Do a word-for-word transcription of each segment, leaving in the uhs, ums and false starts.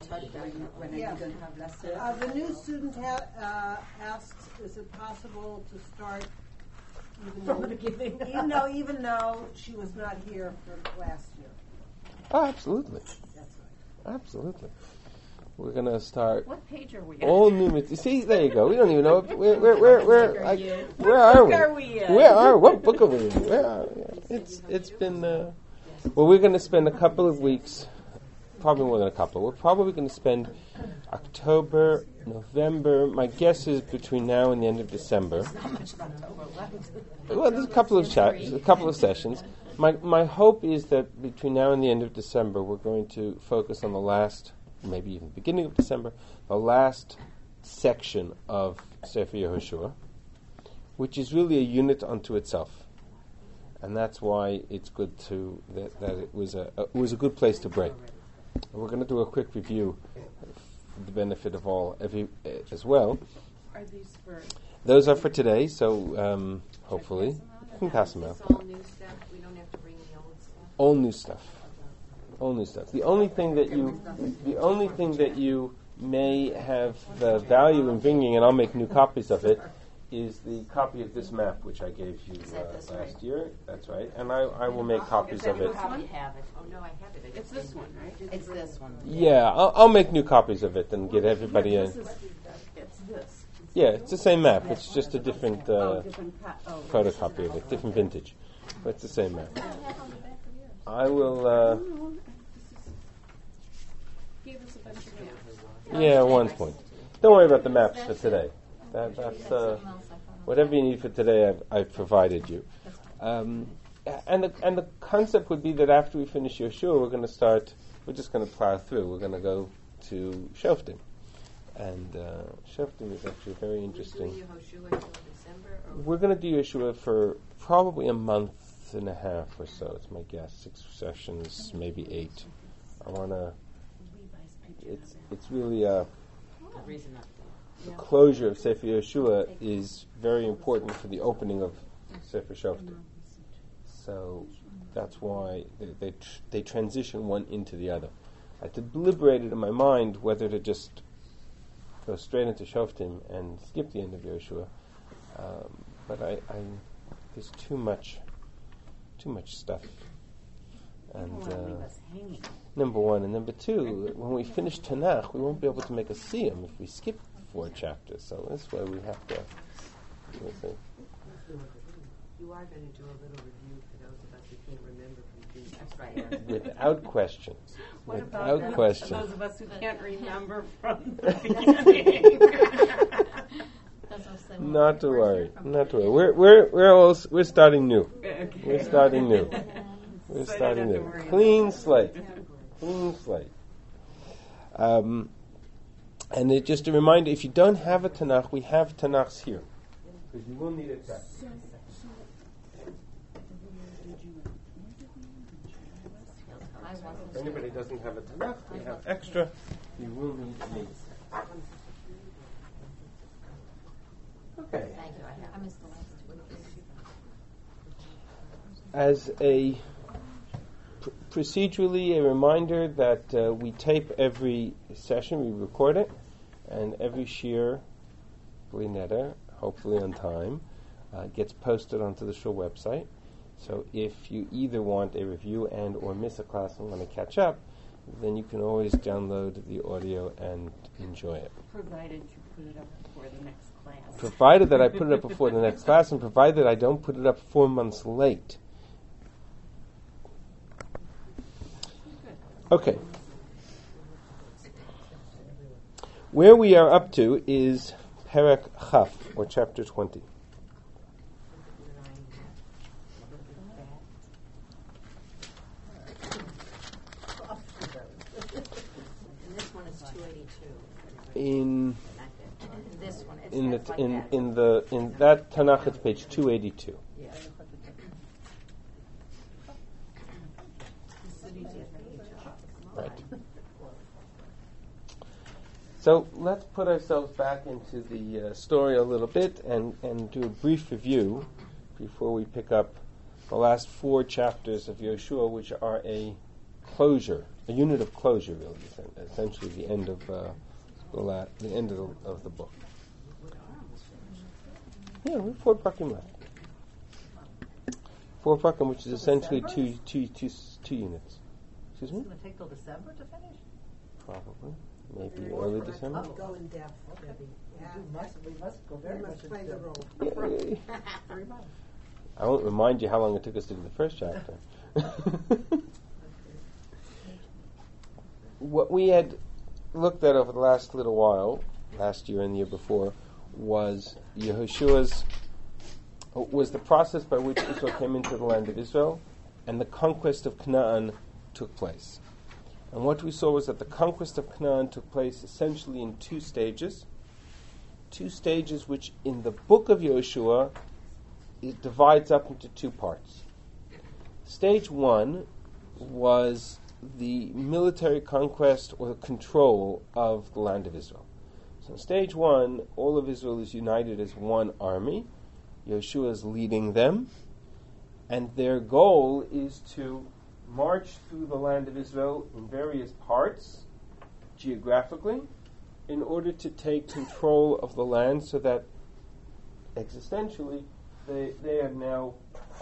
talk about when Yeah. you're going to have lessons. Uh, the new student ha- uh, asks, is it possible to start even From though, the beginning. even though even though she was not here for last year? Oh, absolutely. That's right. Absolutely. We're going to start What page are we on? all new material. See, there you go. We don't even know. If, where, where, where, where, I, where What are book we? are we in? Where are What book are we in? Where are we? It's, it's been, uh, well, we're going to spend a couple of weeks, probably more than a couple. We're probably going to spend October, November. My guess is between now and the end of December. Well, there's a couple of chats, a couple of sessions. My my hope is that between now and the end of December, we're going to focus on the last, maybe even beginning of December, the last section of Sefer Yehoshua, which is really a unit unto itself, and that's why it's good to that, that it was a, a it was a good place to break. And we're going to do a quick review for the benefit of all every, uh, as well. Are these for Those are for today, so um, hopefully you can pass them out. It's all new stuff. We don't have to bring the old stuff. All new stuff. All new stuff. The only thing that you, the only thing that you may have the value in bringing, and I'll make new copies of it, is the copy of this map which I gave you Is that uh, this last right? year. That's right, and I, I will make copies of it. Probably have it. Oh no, I have it. It's this one, right? It's this one. Yeah, I'll, I'll make new copies of it and get everybody a. This is, it's this. Yeah, it's the same map. It's just a different uh, Oh, different pa- oh. photocopy of it, different vintage, but it's the same map. I will. Uh, Gave us a bunch of maps. Yeah, one point. Don't worry about the maps for today. That, that's uh, whatever you need for today. I've, I've provided you. Um, and the and the concept would be that after we finish Yeshua, we're going to start. We're just going to plow through. We're going to go to Shoftim, and uh, Shoftim is actually very interesting. We're doing Yehoshua until December, or We're going to do Yeshua for probably a month and a half or so. It's my guess. Six sessions, maybe eight. I want to. It's it's really a. the reason not The closure of Sefer Yeshua is very important for the opening of Sefer Shoftim. So that's why they they, tr- they transition one into the other. I had to deliberate it in my mind whether to just go straight into Shoftim and skip the end of Yeshua. Um, but I, I there's too much too much stuff. And uh, number one, and number two, when we finish Tanakh, we won't be able to make a siyum if we skip four chapters. So that's why we have to. We'll see. You are going to do a little review for those of us who can't remember from previous. That's right. Without questions. What Without about question. those of us who can't remember from the beginning? Not to worry. Not to worry. We're we're we're all, s- we're starting new. Okay. We're starting new. We're So I don't starting have to new. worry Clean about slate. Clean slate. Um, and it, just a reminder: if you don't have a Tanakh, we have Tanakhs here because you will need a text. If anybody doesn't have a Tanakh, we have extra. You will need me. Okay. Thank you. I, I missed the last two. As a pr- procedurally, a reminder that uh, we tape every session, we record it, and every shir, bli neder, hopefully on time, uh, gets posted onto the shul website. So if you either want a review and or miss a class and want to catch up, then you can always download the audio and enjoy it. Provided you put it up before the next class. Provided that I put it up before the next class, and provided that I don't put it up four months late. Okay. Where we are up to is Perek Chaf, or chapter twenty. And this one is two eighty-two. In This one, it's in the it's like in that. in the in that Tanakh, it's page two eighty-two. Yeah. Right. So let's put ourselves back into the uh, story a little bit and, and do a brief review before we pick up the last four chapters of Yeshua, which are a closure a unit of closure, really, essentially the end of uh, the, la- the end of the, of the book. Yeah, we have four prakim left. Four prakim, which is essentially two, two, two, two units. Excuse me? It's going to take till December to finish? Probably. Maybe early December. Go in depth. Okay. Yeah. We must, we must go very You much must play into the role. Yeah. Three months. I won't remind you how long it took us to do the first chapter. What we had looked at over the last little while, last year and the year before, was Yehoshua's, was the process by which Israel came into the land of Israel, and the conquest of Canaan took place. And what we saw was that the conquest of Canaan took place essentially in two stages, two stages which in the book of Yehoshua it divides up into two parts. Stage one was the military conquest or control of the land of Israel. So stage one, all of Israel is united as one army. Yehoshua is leading them, and their goal is to march through the land of Israel in various parts, geographically, in order to take control of the land so that existentially they, they have now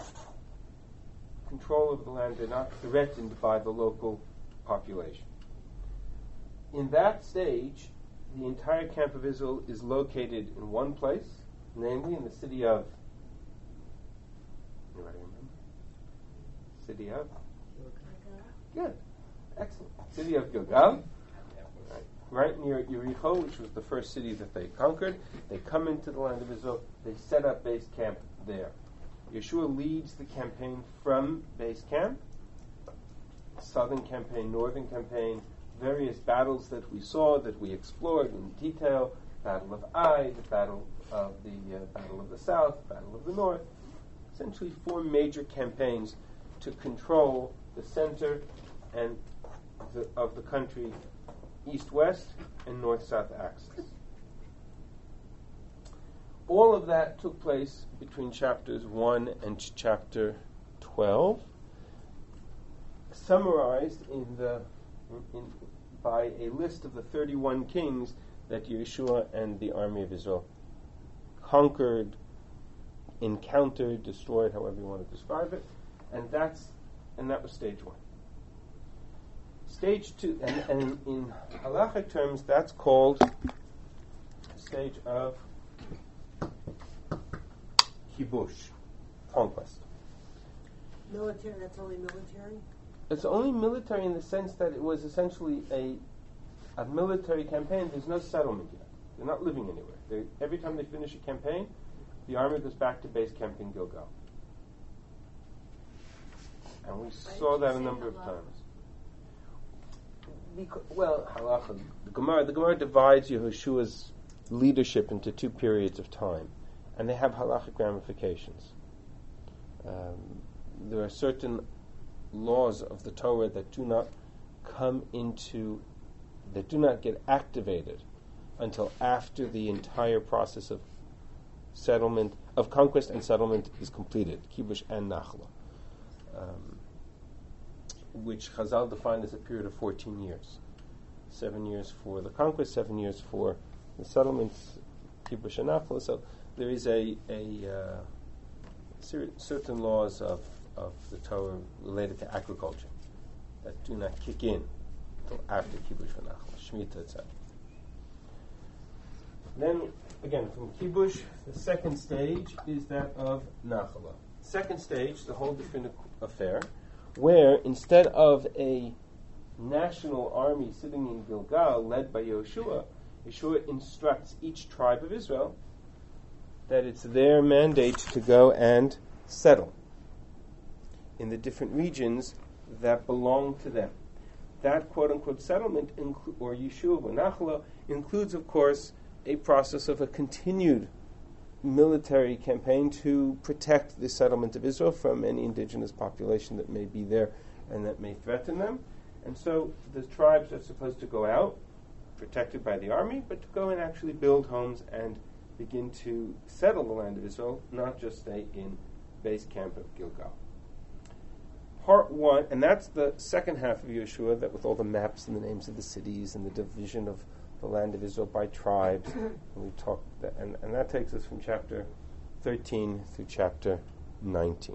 control of the land. They're not threatened by the local population. In that stage, the entire camp of Israel is located in one place, namely in the city of, anybody remember? City of? Good. Excellent. City of Gilgal. Right. Right near Yericho, which was the first city that they conquered. They come into the land of Israel. They set up base camp there. Yeshua leads the campaign from base camp. Southern campaign, northern campaign, various battles that we saw, that we explored in detail. Battle of Ai, the battle of the uh, Battle of the South, Battle of the North. Essentially four major campaigns to control the center and the, of the country, east-west and north-south axis. All of that took place between chapters one and ch- chapter twelve, summarized in the in, in, by a list of the thirty-one kings that Yeshua and the army of Israel conquered, encountered, destroyed, however you want to describe it, and that's and that was stage one. Stage two, and, and in halachic terms, that's called stage of kibush, conquest. Military, that's only military? It's only military in the sense that it was essentially a a military campaign. There's no settlement yet. They're not living anywhere. They, every time they finish a campaign, the army goes back to base camp in Gilgal. And we saw that a number of times. Because, well, halacha, the Gemara, the Gemara divides Yehoshua's leadership into two periods of time, and they have halachic ramifications. Um, there are certain laws of the Torah that do not come into, that do not get activated until after the entire process of settlement, of conquest and settlement is completed, kibush and nachla, um, which Chazal defined as a period of fourteen years. Seven years for the conquest, seven years for the settlements, kibush and nachla. So there is a, a uh, cer- certain laws of, of the Torah related to agriculture that do not kick in until after kibush and nachla, shemitah, et cetera. Then, again, from kibush, the second stage is that of nachala. Second stage, the whole different affair, where instead of a national army sitting in Gilgal led by Yehoshua, Yeshua instructs each tribe of Israel that it's their mandate to go and settle in the different regions that belong to them. That quote-unquote settlement, inclu- or Yeshua or Nachala, includes, of course, a process of a continued military campaign to protect the settlement of Israel from any indigenous population that may be there and that may threaten them. And so the tribes are supposed to go out, protected by the army, but to go and actually build homes and begin to settle the land of Israel, not just stay in base camp of Gilgal. part one, and that's the second half of Yeshua, that with all the maps and the names of the cities and the division of the land of Israel by tribes. And we talked, that, and, and that takes us from chapter thirteen through chapter nineteen.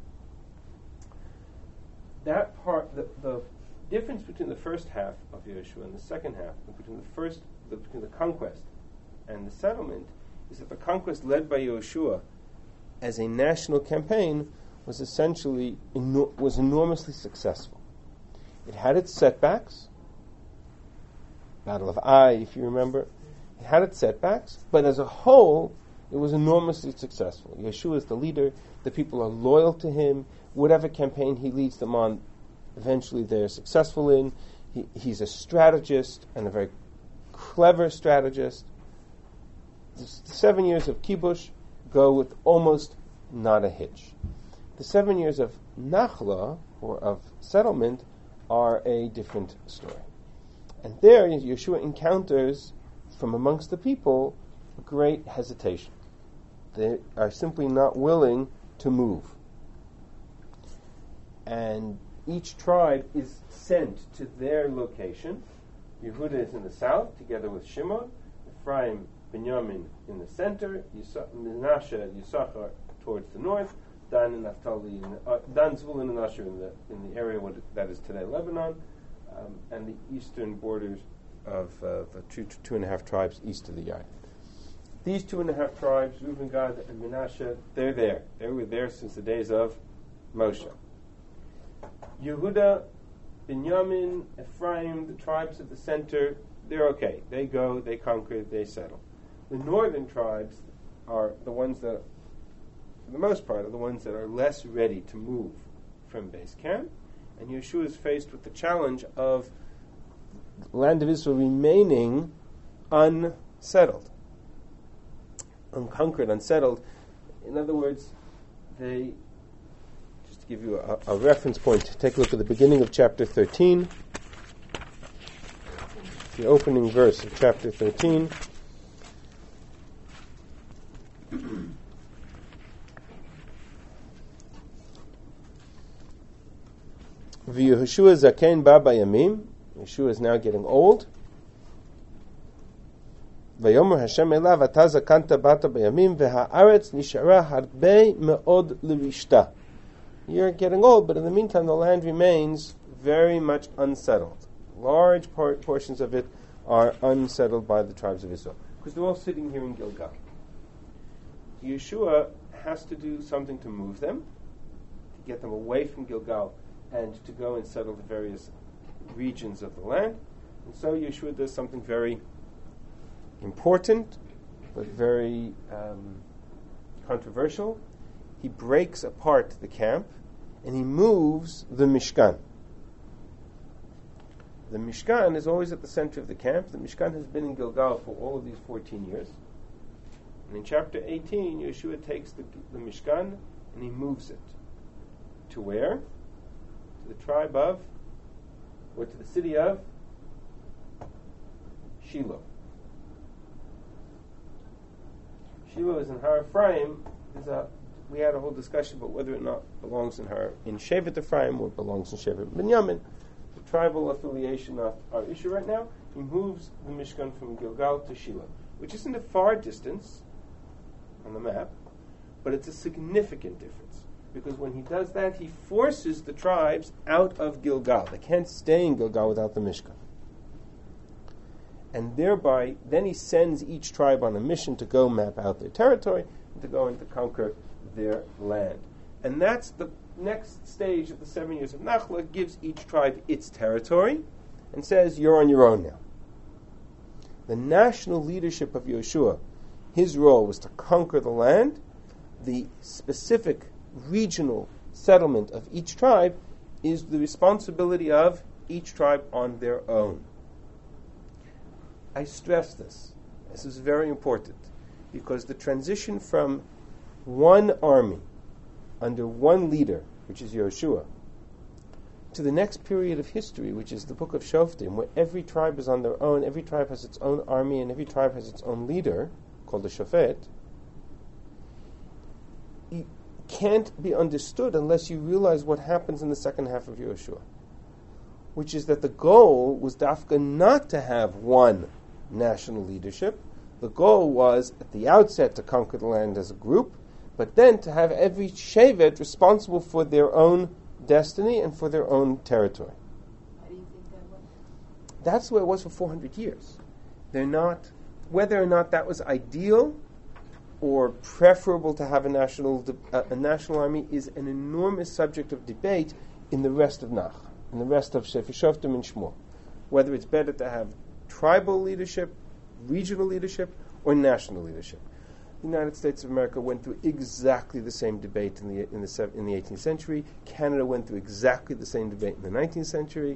That part, the, the difference between the first half of Yeshua and the second half, between the first, the, between the conquest and the settlement, is that the conquest led by Yeshua as a national campaign was essentially eno- was enormously successful. It had its setbacks. Battle of Ai, if you remember, it had its setbacks, but as a whole, it was enormously successful. Yeshua is the leader. The people are loyal to him. Whatever campaign he leads them on, eventually they're successful in. He, he's a strategist and a very clever strategist. The seven years of kibush go with almost not a hitch. The seven years of nachla, or of settlement, are a different story. And there, Yeshua encounters, from amongst the people, a great hesitation. They are simply not willing to move. And each tribe is sent to their location. Yehuda is in the south, together with Shimon. Ephraim, Binyamin in the center. Yisa- Menashe, Yisachar towards the north. Dan and Naphtali, in the, uh, Dan, Zvulun, and Asher in the in the area what, that is today Lebanon, um, and the eastern borders of uh, the two two and a half tribes east of the Yarden. These two and a half tribes, Reuben, Gad, and Menashe, they're there. They were there since the days of Moshe. Yehuda, Binyamin, Ephraim, the tribes at the center, they're okay. They go, they conquer, they settle. The northern tribes are the ones that, for the most part, are the ones that are less ready to move from base camp, and Yeshua is faced with the challenge of the land of Israel remaining unsettled, unconquered, unsettled. In other words, they, just to give you a, a reference point, take a look at the beginning of chapter thirteen, the opening verse of chapter thirteen. V'Yehoshua zaken ba bayamim. Yeshua is now getting old. Vayomer Hashem elav ata zakanta bata bayamim v'haaretz nishara harbe meod l'rishta. You're getting old, but in the meantime the land remains very much unsettled. Large por- portions of it are unsettled by the tribes of Israel, because they're all sitting here in Gilgal. Yeshua has to do something to move them, to get them away from Gilgal, and to go and settle the various regions of the land. And so Yeshua does something very important, but very um, controversial. He breaks apart the camp, and he moves the Mishkan. The Mishkan is always at the center of the camp. The Mishkan has been in Gilgal for all of these fourteen years. And in chapter eighteen, Yeshua takes the, the Mishkan and he moves it. To where? To the tribe of, or to the city of Shiloh. Shiloh is in Har Ephraim. There's a, we had a whole discussion about whether or not it belongs in Har in Shevet Ephraim or it belongs in Shevet Binyamin. The tribal affiliation of our issue right now. He moves the Mishkan from Gilgal to Shiloh, which isn't a far distance on the map, but it's a significant difference, because when he does that, he forces the tribes out of Gilgal. They can't stay in Gilgal without the Mishkan. And thereby, then he sends each tribe on a mission to go map out their territory, and to go and to conquer their land. And that's the next stage of the seven years of Nachla, gives each tribe its territory, and says, you're on your own now. The national leadership of Yeshua, his role was to conquer the land. The specific regional settlement of each tribe is the responsibility of each tribe on their own. I stress this. This is very important, because the transition from one army under one leader, which is Yeshua, to the next period of history, which is the book of Shoftim, where every tribe is on their own, every tribe has its own army, and every tribe has its own leader, called the Shofet, can't be understood unless you realize what happens in the second half of Yehoshua, which is that the goal was dafka not to have one national leadership. The goal was, at the outset, to conquer the land as a group, but then to have every shevet responsible for their own destiny and for their own territory. Why do you think that was? That's the way it was for four hundred years. They're not, whether or not that was ideal or preferable to have a national de- uh, a national army is an enormous subject of debate in the rest of Nach, in the rest of Sefer Shoftim and Shmuel. Whether it's better to have tribal leadership, regional leadership, or national leadership. The United States of America went through exactly the same debate in the in the sev- in the eighteenth century. Canada went through exactly the same debate in the nineteenth century.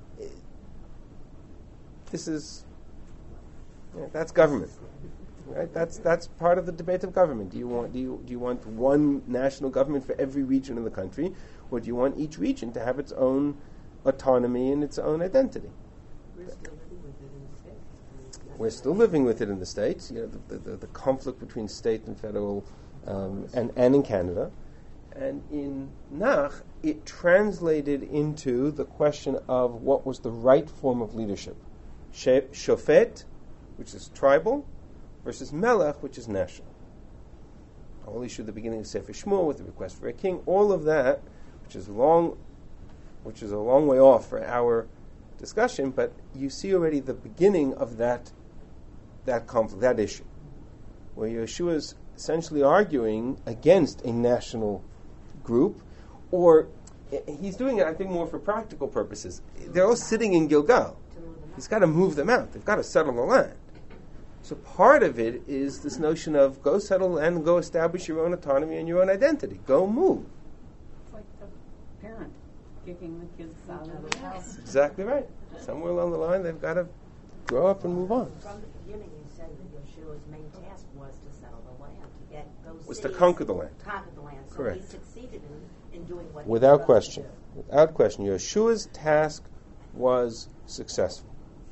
This is yeah, that's government, right? That's that's part of the debate of government. Do you want do you do you want one national government for every region in the country, or do you want each region to have its own autonomy and its own identity? We're still living with it in the States. I mean, We're still living with it in the States. You know, the, the, the conflict between state and federal, um, and, and in Canada. And in Nach, it translated into the question of what was the right form of leadership. She- Shofet, which is tribal, versus Melech, which is national. The whole issue at the beginning of Sefer Shmuel with the request for a king, all of that, which is long, which is a long way off for our discussion, but you see already the beginning of that that conflict, that issue, where Yeshua is essentially arguing against a national group, or he's doing it, I think, more for practical purposes. They're all sitting in Gilgal. He's got to move them out. They've got to settle the land. So part of it is this notion of go settle land and go establish your own autonomy and your own identity. Go move. It's like the parent kicking the kids out of the house. Exactly right. Somewhere along the line, they've got to grow up and move on. From the beginning, you said that Yeshua's main task was to settle the land, to get those Was to cities- conquer the land. Conquer the land. So Correct. he succeeded in, in doing what he Without was question. supposed to do. Without question. Yeshua's task was successful.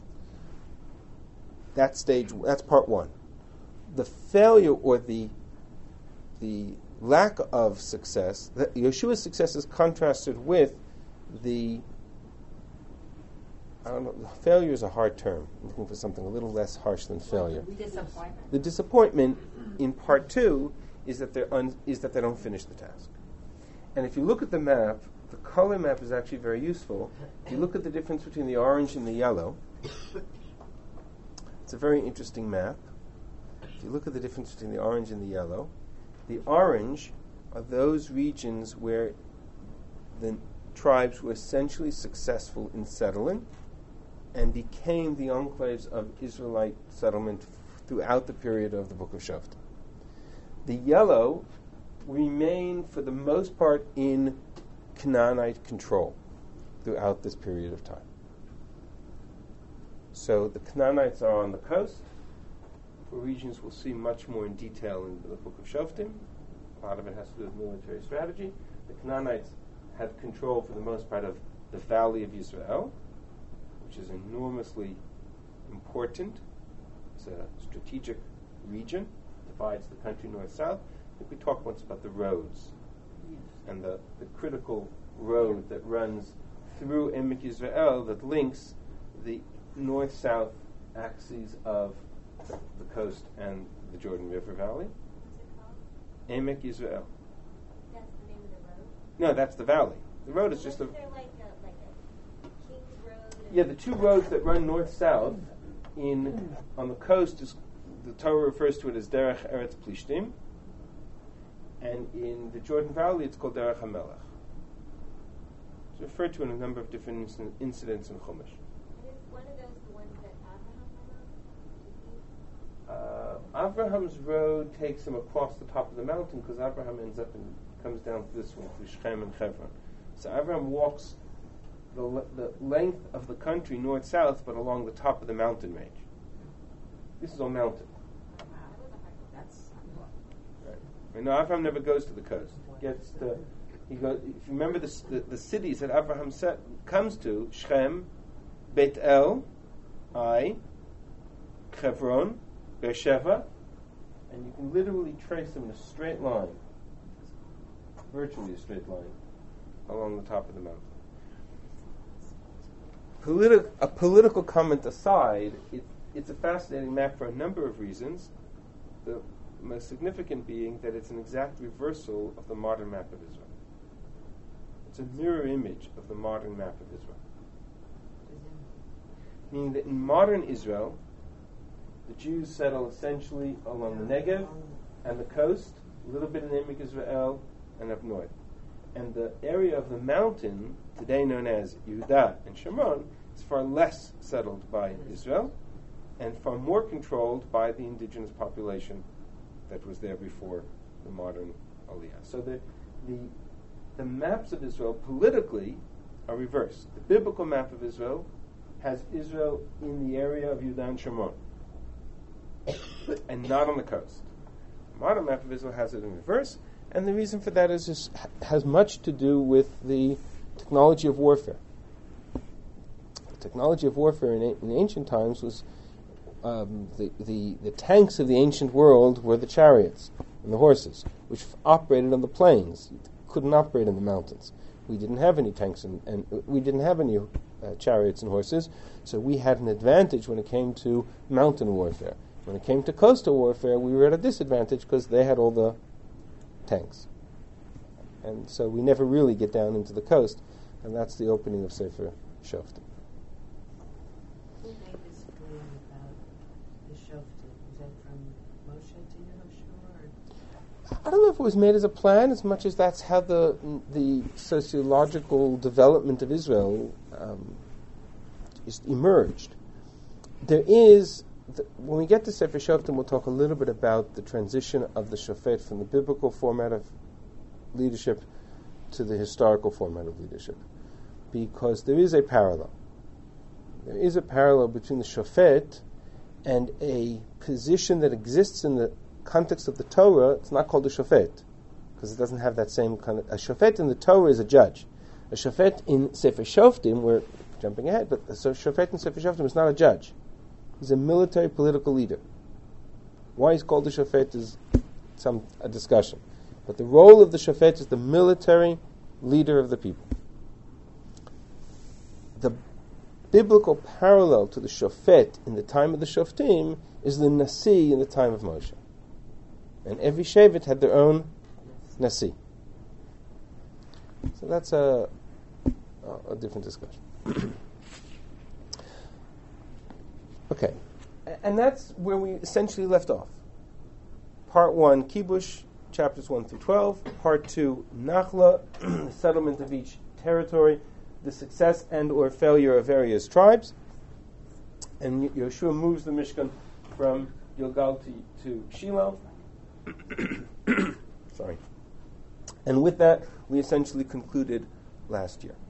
That stage, that's part one. The failure or the the lack of success, the, Yeshua's success is contrasted with the, I don't know, failure is a hard term. I'm looking for something a little less harsh than failure. Disappointment. The disappointment in part two is that they're un, is that they don't finish the task. And if you look at the map, the color map is actually very useful. If you look at the difference between the orange and the yellow, it's a very interesting map. If you look at the difference between the orange and the yellow, the orange are those regions where the tribes were essentially successful in settling and became the enclaves of Israelite settlement f- throughout the period of the Book of Shoftim. The yellow remain, for the most part, in Canaanite control throughout this period of time. So the Canaanites are on the coast, for regions we'll see much more in detail in the Book of Shoftim. A lot of it has to do with military strategy. The Canaanites have control, for the most part, of the Valley of Yisrael, which is enormously important. It's a strategic region, divides the country north-south. I think we talked once about the roads and the, the critical road that runs through Emek Yisrael that links the north-south axes of the, the coast and the Jordan River Valley. Emek Yisrael. That's the name of the road? No, that's the valley. The road is just a... Wasn't there like a, like a King's Road? and- Yeah, the two roads that run north-south in on the coast, is the Torah refers to it as Derech Eretz Plishtim, and in the Jordan Valley it's called Derech HaMelech. It's referred to in a number of different inc- incidents in Chumash. And is one of those the ones that Abraham went on? Uh, Abraham's road takes him across the top of the mountain because Abraham ends up and comes down to this one, through Shechem and Hebron. So Abraham walks the, le- the length of the country north-south, but along the top of the mountain range. This is all mountain. That's Right. And no, Abraham never goes to the coast. He gets to, he goes. If you remember the, the, the cities that Abraham set, comes to, Shechem, Beit El, Ai, Hebron, Beersheba, and you can literally trace them in a straight line virtually a straight line along the top of the mountain. Politi- a political comment aside, it, it's a fascinating map for a number of reasons. The most significant being that it's an exact reversal of the modern map of Israel. It's a mirror image of the modern map of Israel. Meaning that in modern Israel, the Jews settle essentially along the Negev and the coast, a little bit in Emek Israel, and up north. And the area of the mountain, today known as Yehuda and Shomron, is far less settled by Israel and far more controlled by the indigenous population that was there before the modern Aliyah. So the, the, the maps of Israel politically are reversed. The biblical map of Israel has Israel in the area of Yehuda and Shomron and not on the coast. The modern map of Israel has it in reverse, and the reason for that is just, has much to do with the technology of warfare. The technology of warfare in, a, in ancient times was um, the, the, the tanks of the ancient world were the chariots and the horses, which f- operated on the plains. You couldn't operate in the mountains. We didn't have any tanks and, and we didn't have any uh, chariots and horses, so we had an advantage when it came to mountain warfare. When it came to coastal warfare, we were at a disadvantage because they had all the tanks. And so we never really get down into the coast, and that's the opening of Sefer Shoftim. Who made this claim about the Shoftim? Is that from Moshe to Yehoshua? I don't know if it was made as a plan as much as that's how the the sociological development of Israel um, is emerged. There is, the, when we get to Sefer Shoftim, we'll talk a little bit about the transition of the Shofet from the biblical format of leadership to the historical format of leadership, because there is a parallel. There is a parallel between the Shofet and a position that exists in the context of the Torah. It's not called a Shofet because it doesn't have that same kind of. A Shofet in the Torah is a judge. A Shofet in Sefer Shoftim, we're jumping ahead, but a Shofet in Sefer Shoftim is not a judge. He's a military political leader. Why he's called a Shofet is some a discussion. But the role of the Shofet is the military leader of the people. The biblical parallel to the Shofet in the time of the Shoftim is the Nasi in the time of Moshe. And every Shevet had their own Nasi. So that's a, a, a different discussion. Okay. A- and that's where we essentially left off. Part one, Kibush, chapters one through twelve. Part two, Nachla, the settlement of each territory, the success and or failure of various tribes. And Yeshua moves the Mishkan from Gilgal to, to Shiloh. Sorry. And with that, we essentially concluded last year.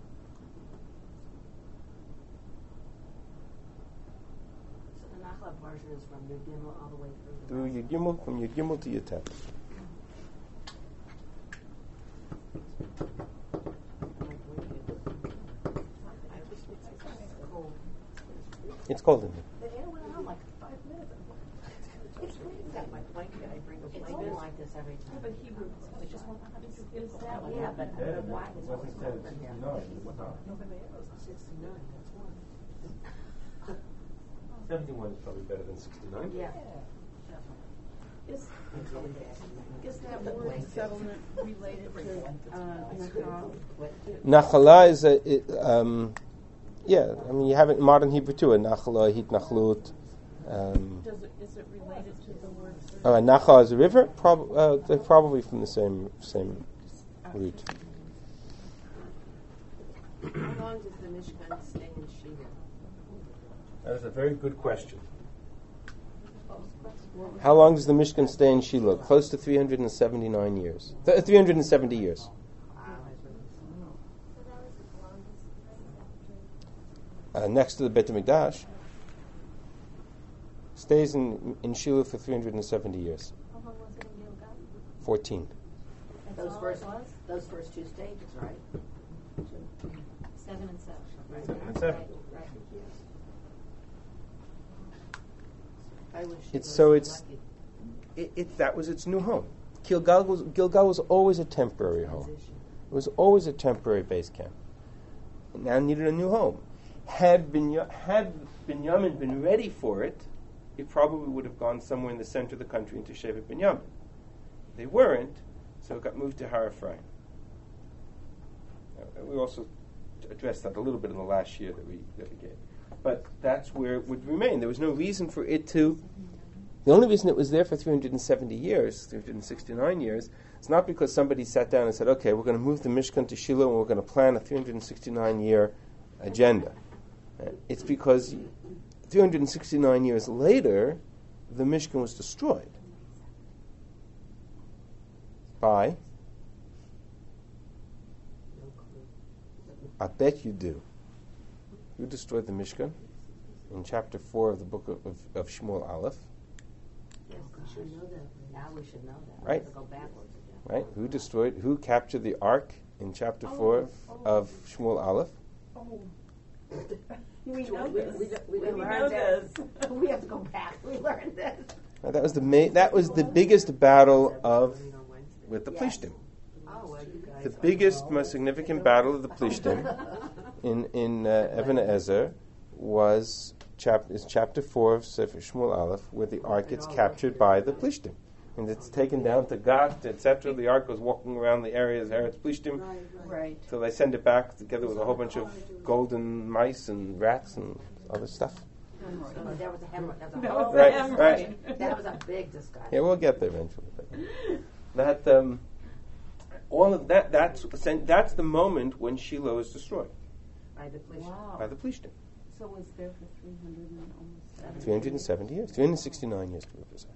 So the Nachla portion is from Yud Gimel all the way through. Through Yud Gimel, from Yud Gimel to Yud Tet. It's cold in here. The air went on like five minutes. It's got my blanket. I bring a blanket. It's been like this every time. But Hebrew, we just want to have it. Is that Oh, yeah, but Yeah, why is it wasn't it said over at here? sixty-nine, that's one. seventy-one is probably better than sixty-nine. Yeah. Is, is that word settlement related to uh, Nachal? Nachala is a, it, um, yeah, I mean, you have it in modern Hebrew too, a Nachala, Hitnachlut. Um, Does it, is it related to the word? oh, a Nachal is a river? Prob- uh, they're probably from the same same root. How long does the Mishkan stay in Shiloh? That is a very good question. How long does the Mishkan stay in Shiloh? Close to three hundred seventy-nine years. Th- three hundred seventy years. So that was the longest Uh, next to the Beit HaMikdash. Stays in, in Shiloh for three hundred seventy years. How long was it in Gilgal? fourteen. Those first, those first two stages, right? Seven and seven. Right. Seven and seven. Right, right. I wish It's Shiloh so was it's lucky. it, it that was its new home. Gilgal was, Gilgal was always a temporary home. Transition. It was always a temporary base camp. It now needed a new home. Had, Binya, had Binyamin been ready for it, it probably would have gone somewhere in the center of the country into Shevet Binyamin. They weren't, so it got moved to Har Ephraim. Uh, we also addressed that a little bit in the last year that we that we gave. But that's where it would remain. There was no reason for it to... The only reason it was there for three hundred seventy years, three hundred sixty-nine years, is not because somebody sat down and said, okay, we're going to move the Mishkan to Shiloh and we're going to plan a three hundred sixty-nine year agenda. Uh, It's because three hundred sixty-nine years later, the Mishkan was destroyed by... No clue. I bet you do. Who destroyed the Mishkan? In chapter four of the book of, of, of Shmuel Aleph. Yes, we should know that. Now we should know that. Right. We have to go backwards again. Right? Who destroyed, who captured the ark in chapter four of Shmuel Aleph? Oh. We know We, this. we, don't- we, We didn't know learn this. this. We have to go back. We learned this. Now, that was the ma- that was the biggest battle of Voting on Wednesday. with the Yes. Plishtim. Oh, well, you guys. The are- biggest, most significant battle of the Plishtim in in uh, Even Ezer was chap- is chapter four of Sefer Shmuel Aleph, where the ark gets captured by the Plishtim, and it's taken down to Gat, et cetera. The ark goes walking around the areas of Eretz Plishtim. Right, right. Right. So they send it back together with a whole bunch of golden mice and rats and other stuff. Oh, that was a hemorrhoid. That was a That whole- was Right, a hemorrhoid. right. That was a big discussion. Yeah, we'll get there eventually. But that um, all of that that's that's the moment when Shiloh is destroyed By the police. Wow. by the Plishtim. So it was there for three hundred and almost seventy. three hundred seventy years, three hundred sixty-nine years to be precise.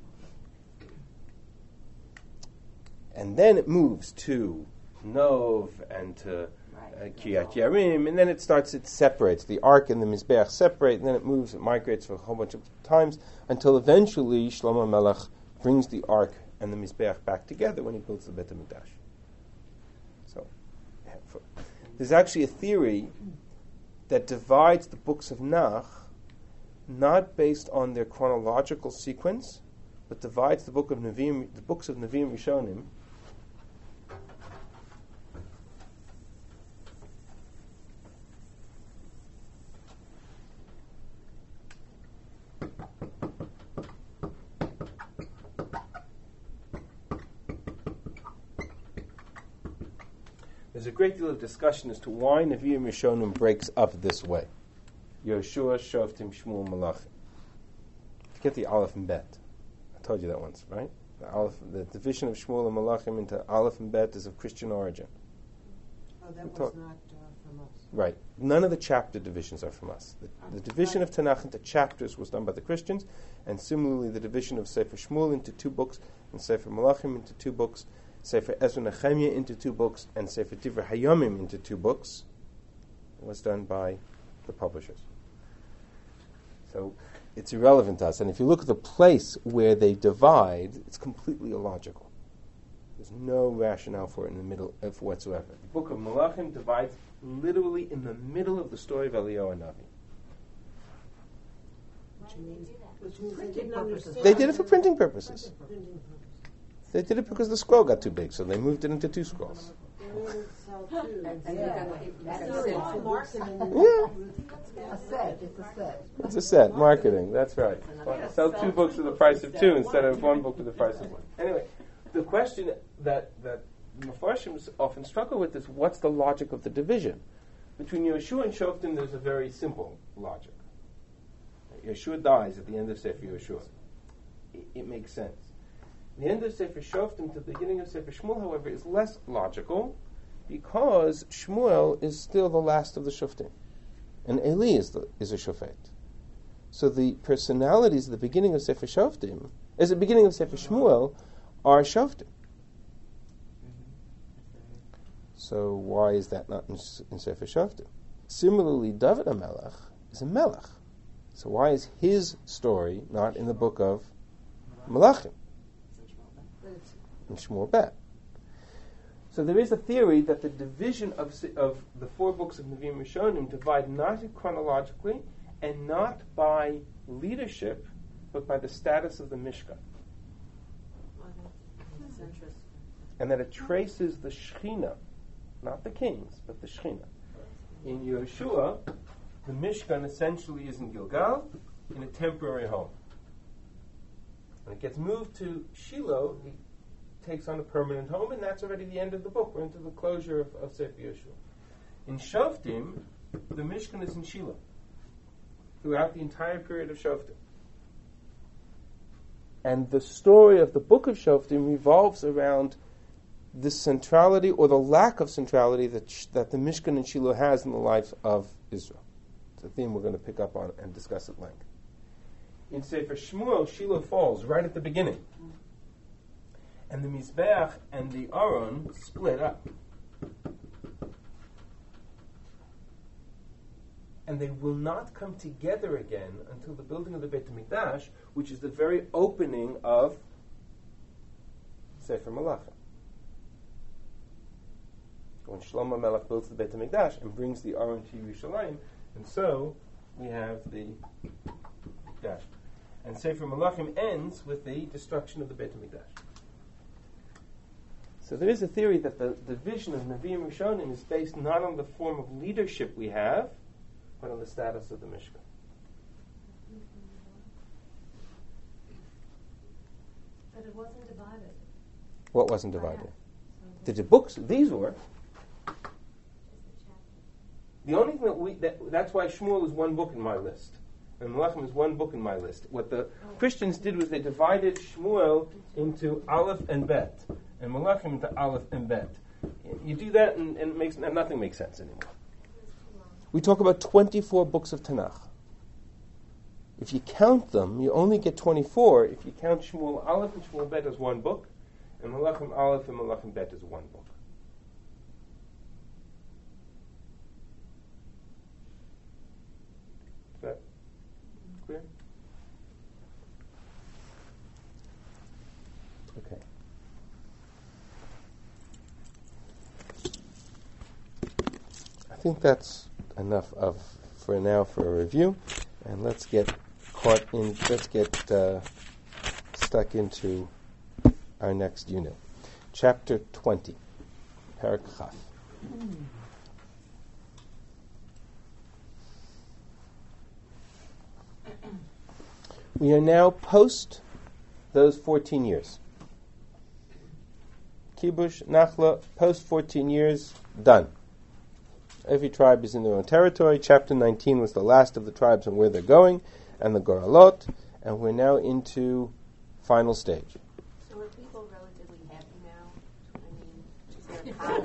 And then it moves to Nov and to uh, Kiryat Yarim, and then it starts, it separates. The Ark and the Mizbeach separate, and then it moves, it migrates for a whole bunch of times until eventually Shlomo Melech brings the Ark and the Mizbeach back together when he builds the Beit HaMikdash. So, for, there's actually a theory that divides the books of Nach not based on their chronological sequence, but divides the book of Nevi'im, the books of Nevi'im Rishonim There's a great deal of discussion as to why Nevi'im Rishonim breaks up this way. Yoshua, Shoftim, Shmuel, Malachim. Forget the Aleph and Bet. I told you that once, right? The, Aleph, the division of Shmuel and Malachim into Aleph and Bet is of Christian origin. Oh, that We was talk- not uh, from us. Right. None of the chapter divisions are from us. The, the division of Tanakh into chapters was done by the Christians, and similarly the division of Sefer Shmuel into two books, and Sefer Malachim into two books, Sefer Ezra Nehemiah into two books, and Sefer Divrei Hayomim into two books was done by the publishers. So it's irrelevant to us. And if you look at the place where they divide, it's completely illogical. There's no rationale for it in the middle of whatsoever. The book of Malachim divides literally in the middle of the story of Eliyahu Navi. Why did they do that? Which means they Printing didn't purposes. understand. They did it for printing purposes. Printing purposes. They did it because the scroll got too big, so they moved it into two scrolls. They would sell two. And Yeah. you got- That's that's not it. all marketing. Yeah, A set, it's a set. it's a set, marketing, that's right. Sell two books for the price of two instead of one book for the price of one. Anyway, the question that, that Mepharshim often struggle with is what's the logic of the division? Between Yeshua and Shoftim, there's a very simple logic. Yeshua dies at the end of Sefer Yeshua. It, it makes sense. The end of Sefer Shoftim to the beginning of Sefer Shmuel, however, is less logical because Shmuel is still the last of the Shoftim, and Eli is, the, is a Shofet. So the personalities at the beginning of Sefer Shoftim, as the beginning of Sefer Shmuel, are Shoftim. So why is that not in, in Sefer Shoftim? Similarly, David HaMelech is a Melech. So why is his story not in the book of Malachim? In Shmuel Bet. So there is a theory that the division of si- of the four books of Nevi'im Rishonim divide not chronologically and not by leadership, but by the status of the Mishkan. Interesting. and that it traces the Shechina, not the kings, but the Shechina. In Yehoshua, the Mishkan essentially is in Gilgal, in a temporary home. When it gets moved to Shiloh, it takes on a permanent home, and that's already the end of the book. We're into the closure of, of Sefer Yehoshua. In Shoftim, the Mishkan is in Shiloh throughout the entire period of Shoftim. And the story of the book of Shoftim revolves around the centrality or the lack of centrality that sh- that the Mishkan in Shiloh has in the life of Israel. It's a theme we're going to pick up on and discuss at length. In Sefer Shmuel, Shiloh falls right at the beginning. And the Mizbeach and the Aron split up. And they will not come together again until the building of the Beit HaMikdash, which is the very opening of Sefer Malachim. When Shlomo Melech builds the Beit HaMikdash and brings the Aron to Yerushalayim, and so we have the Mikdash. And Sefer Malachim ends with the destruction of the Beit HaMikdash. So there is a theory that the, the vision of Nevi'im Rishonim is based not on the form of leadership we have, but on the status of the Mishkan. But it wasn't divided. What wasn't divided? The, the books, these were. Just the chapter. The only thing that we, that, that's why Shmuel is one book in my list. And Malachim is one book in my list. What the Christians did was they divided Shmuel into Aleph and Bet, and Malachim into Aleph and Bet. You do that and, and it makes, nothing makes sense anymore. We talk about twenty-four books of Tanakh. If you count them, you only get twenty-four if you count Shmuel Aleph and Shmuel Bet as one book, and Malachim Aleph and Malachim Bet as one book. Is that clear? Okay. I think that's enough of for now for a review, and let's get caught in. Let's get uh, stuck into our next unit, chapter twenty, Perek Chaf. We are now post those fourteen years. Kibush, Nachla, post fourteen years, done. Every tribe is in their own territory. Chapter nineteen was the last of the tribes and where they're going, and the Goralot, and we're now into final stage. So are people relatively happy now? I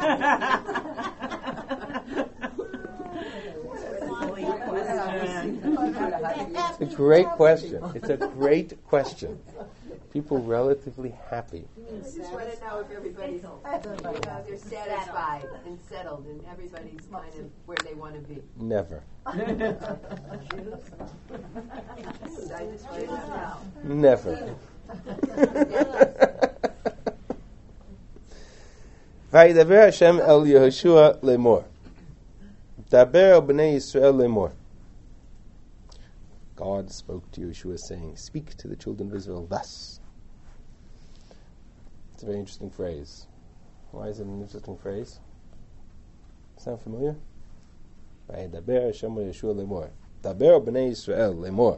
mean, is there It's a great question. It's a great question. People relatively happy. I just want to know if everybody's, you know, they're satisfied and settled, and everybody's kind of where they want to be. Never. I just want to know. Never. Vayidaber Hashem el Yehoshua lemor. Daber el bnei Yisrael lemor. God spoke to Yeshua saying, speak to the children of Israel thus. It's a very interesting phrase. Why is it an interesting phrase? Sound familiar? Vayidaber Hashem el Yehoshua lemor. Daber el bnei Yisrael lemor.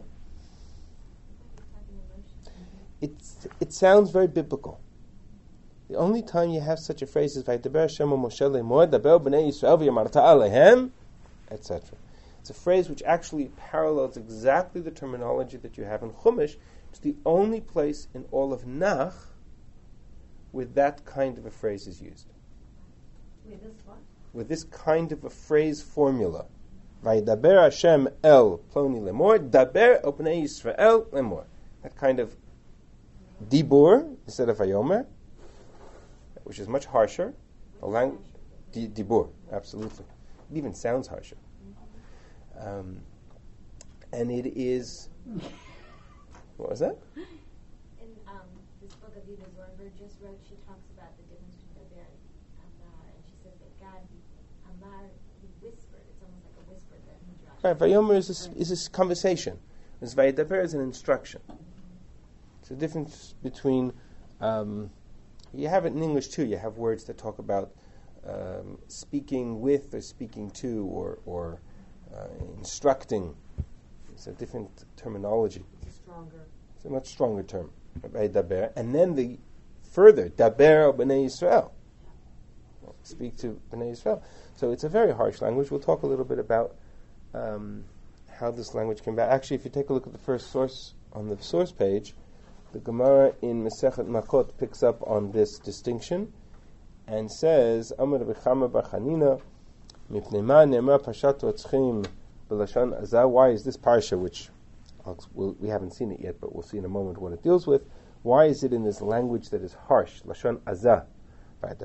It's, it sounds very biblical. The only time you have such a phrase is Vayidaber Hashem el Moshe lemor, Daber bnei Yisrael v'yamarta alehem, et cetera. It's a phrase which actually parallels exactly the terminology that you have in Chumash. It's the only place in all of Nach where that kind of a phrase is used. Wait, this what? With this kind of a phrase formula. Vayidaber Hashem el ploni lemor, Daber el bnei Yisrael lemor. That kind of dibur instead of vayomer, which is much harsher. A lang- di- dibur, absolutely. It even sounds harsher. Um, and it is. What was that? In um, this book of Eva Zornberg just wrote, she talks about the difference between Daber and Amar, and she says that God, Amar, he whispered. It's almost like a whisper that he dropped. Right, vayomer is a, is a conversation. As Vayidaber is an instruction. It's a difference between um, you have it in English too. You have words that talk about um, speaking with or speaking to or, or uh, instructing. It's a different terminology. It's stronger. It's a much stronger term. Daber. And then the further, Daber B'nai Yisrael. Speak to B'nai Yisrael. So it's a very harsh language. We'll talk a little bit about um, how this language came about. Actually, if you take a look at the first source on the source page, the Gemara in Masechet Makot picks up on this distinction and says, Amar B'chama B'chanina, Mipnei ma ne'emar Parshat Rotzchim b'lashon azah. Why is this parsha, which I'll, we'll, we haven't seen it yet, but we'll see in a moment what it deals with, why is it in this language that is harsh, lashon azah? et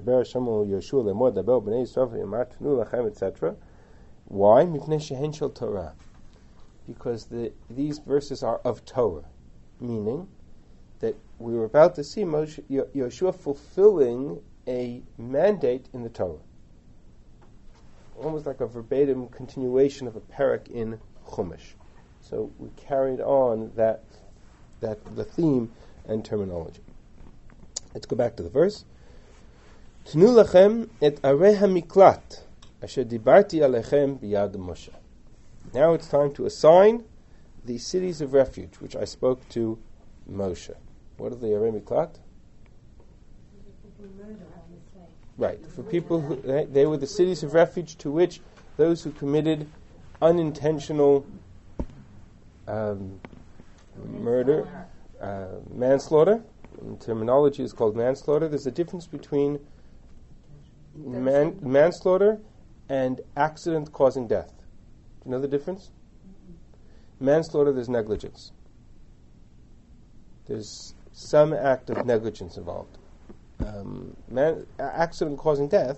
cetera. Why? Torah. Because the, these verses are of Torah, meaning that we were about to see Moshe, Yeshua fulfilling a mandate in the Torah, almost like a verbatim continuation of a parak in Chumash. So we carried on that that the theme and terminology. Let's go back to the verse. Tnu lachem et arei hamiklat asher dibarti alechem biyad Moshe. Now it's time to assign the cities of refuge, which I spoke to Moshe. What are the arei miklat? Right, for people who they, they were the cities of refuge to which those who committed unintentional um, murder, uh, manslaughter. In terminology is called manslaughter. There's a difference between man, manslaughter and accident causing death. Do you know the difference? Manslaughter, there's negligence. There's some act of negligence involved. Um, man, accident causing death,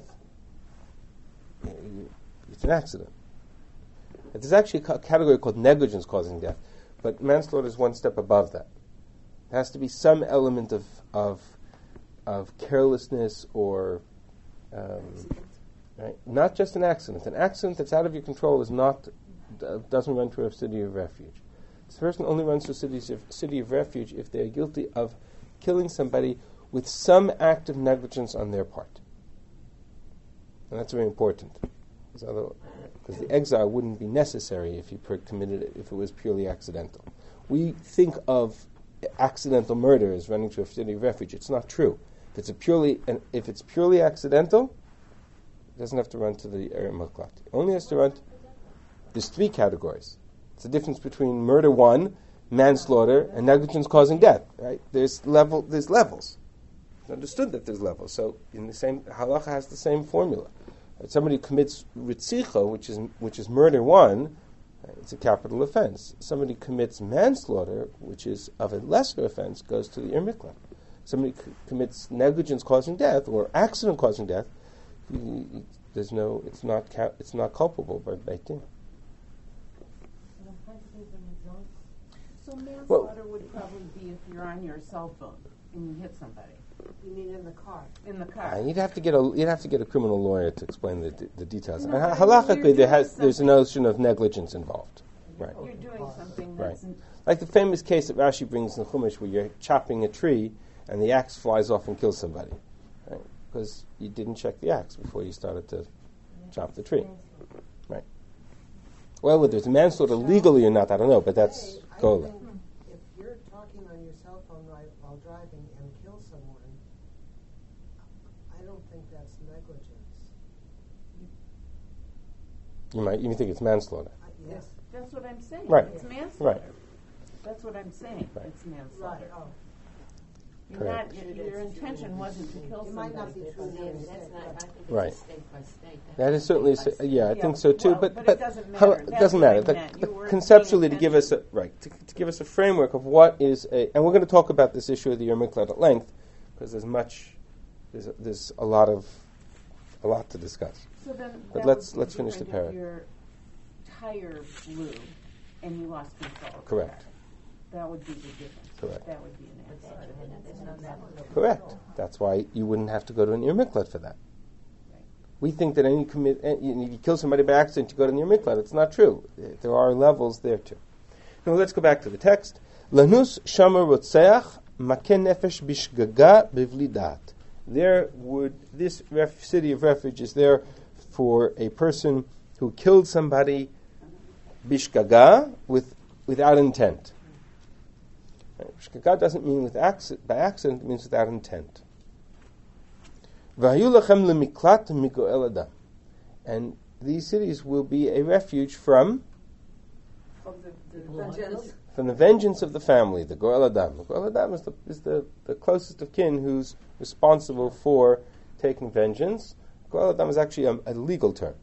it's an accident. There's actually a category called negligence causing death, but manslaughter is one step above that. There has to be some element of of, of carelessness or um, right? Not just an accident. An accident that's out of your control is not uh, doesn't run to a city of refuge. This person only runs to a city of, city of refuge if they are guilty of killing somebody with some act of negligence on their part. And that's very important. Because the exile wouldn't be necessary if he per- committed it, if it was purely accidental. We think of accidental murder as running to a city of refuge. It's not true. If it's a purely, and if it's purely accidental, it doesn't have to run to the Arei Miklat. It only has to run. To, there's three categories. It's the difference between murder one, manslaughter, and negligence causing death. Right? There's level. There's levels. It's understood that there's levels. So in the same halacha has the same formula. If somebody commits ritzicha, which is which is murder one, it's a capital offense. Somebody commits manslaughter, which is of a lesser offense, goes to the Arei Miklat. Somebody c- commits negligence causing death or accident causing death, he, he, there's no, it's not, ca- it's not culpable by Beit Din. So manslaughter Well- would probably be if you're on your cell phone and you hit somebody You mean in the car? in the car. Uh, you'd have to get a you'd have to get a criminal lawyer to explain the d- the details. No, and ha- but I mean, halachically, you're there doing has there's a notion of negligence involved, right? You're doing something Right. that's n- Like the famous case that Rashi brings in Chumash, where you're chopping a tree and the axe flies off and kills somebody, right? Because you didn't check the axe before you started to chop the tree, right? Well, whether it's manslaughter legally or not, I don't know, but that's Hey, I Gola. think if you're talking on your cell phone right, while driving and kill someone, I don't think that's negligence. You might even think it's manslaughter. I, yes. that's what I'm saying. Right. It's manslaughter. Right. That's what I'm saying. Right. It's manslaughter. Oh. You're Correct. not, your, your intention wasn't to kill It might not somebody. be true. Yeah, that's not, I think it's Right. a state by state. That is certainly, State by s- yeah, I Yeah, think so too. well, but but it but doesn't how- matter. it That's doesn't what I matter. The, meant. the You weren't conceptually, to paying give us a right to, to give us a framework of what is a, and we're going to talk about this issue of the Arei Miklat at length because there's much, there's a, there's a lot of, a lot to discuss. So then But that let's- would be let's finish the different parrot. if your tire blew and you lost control. of the Correct. car. That would be the difference. Correct. That would be an manslaughter. Correct. That's why you wouldn't have to go to an Arei Miklat for that. Right. We think that any commit, eh, you, you kill somebody by accident, you go to an Arei Miklat. It's not true. Eh, There are levels there too. Now let's go back to the text. Lanus shama rotzeach maken nefesh bishgaga bivli dat. there would this ref, city of refuge is there for a person who killed somebody bishgaga with without intent. Right? Bishgaga doesn't mean with accident, by accident, it means without intent. V'hayu lachem lemiklat migoel adam, and these cities will be a refuge from From the, the vengeance. from the vengeance of the family, the goel adam. The goel adam is the is the, the closest of kin who's responsible for taking vengeance. Goel adam is actually a, a legal term.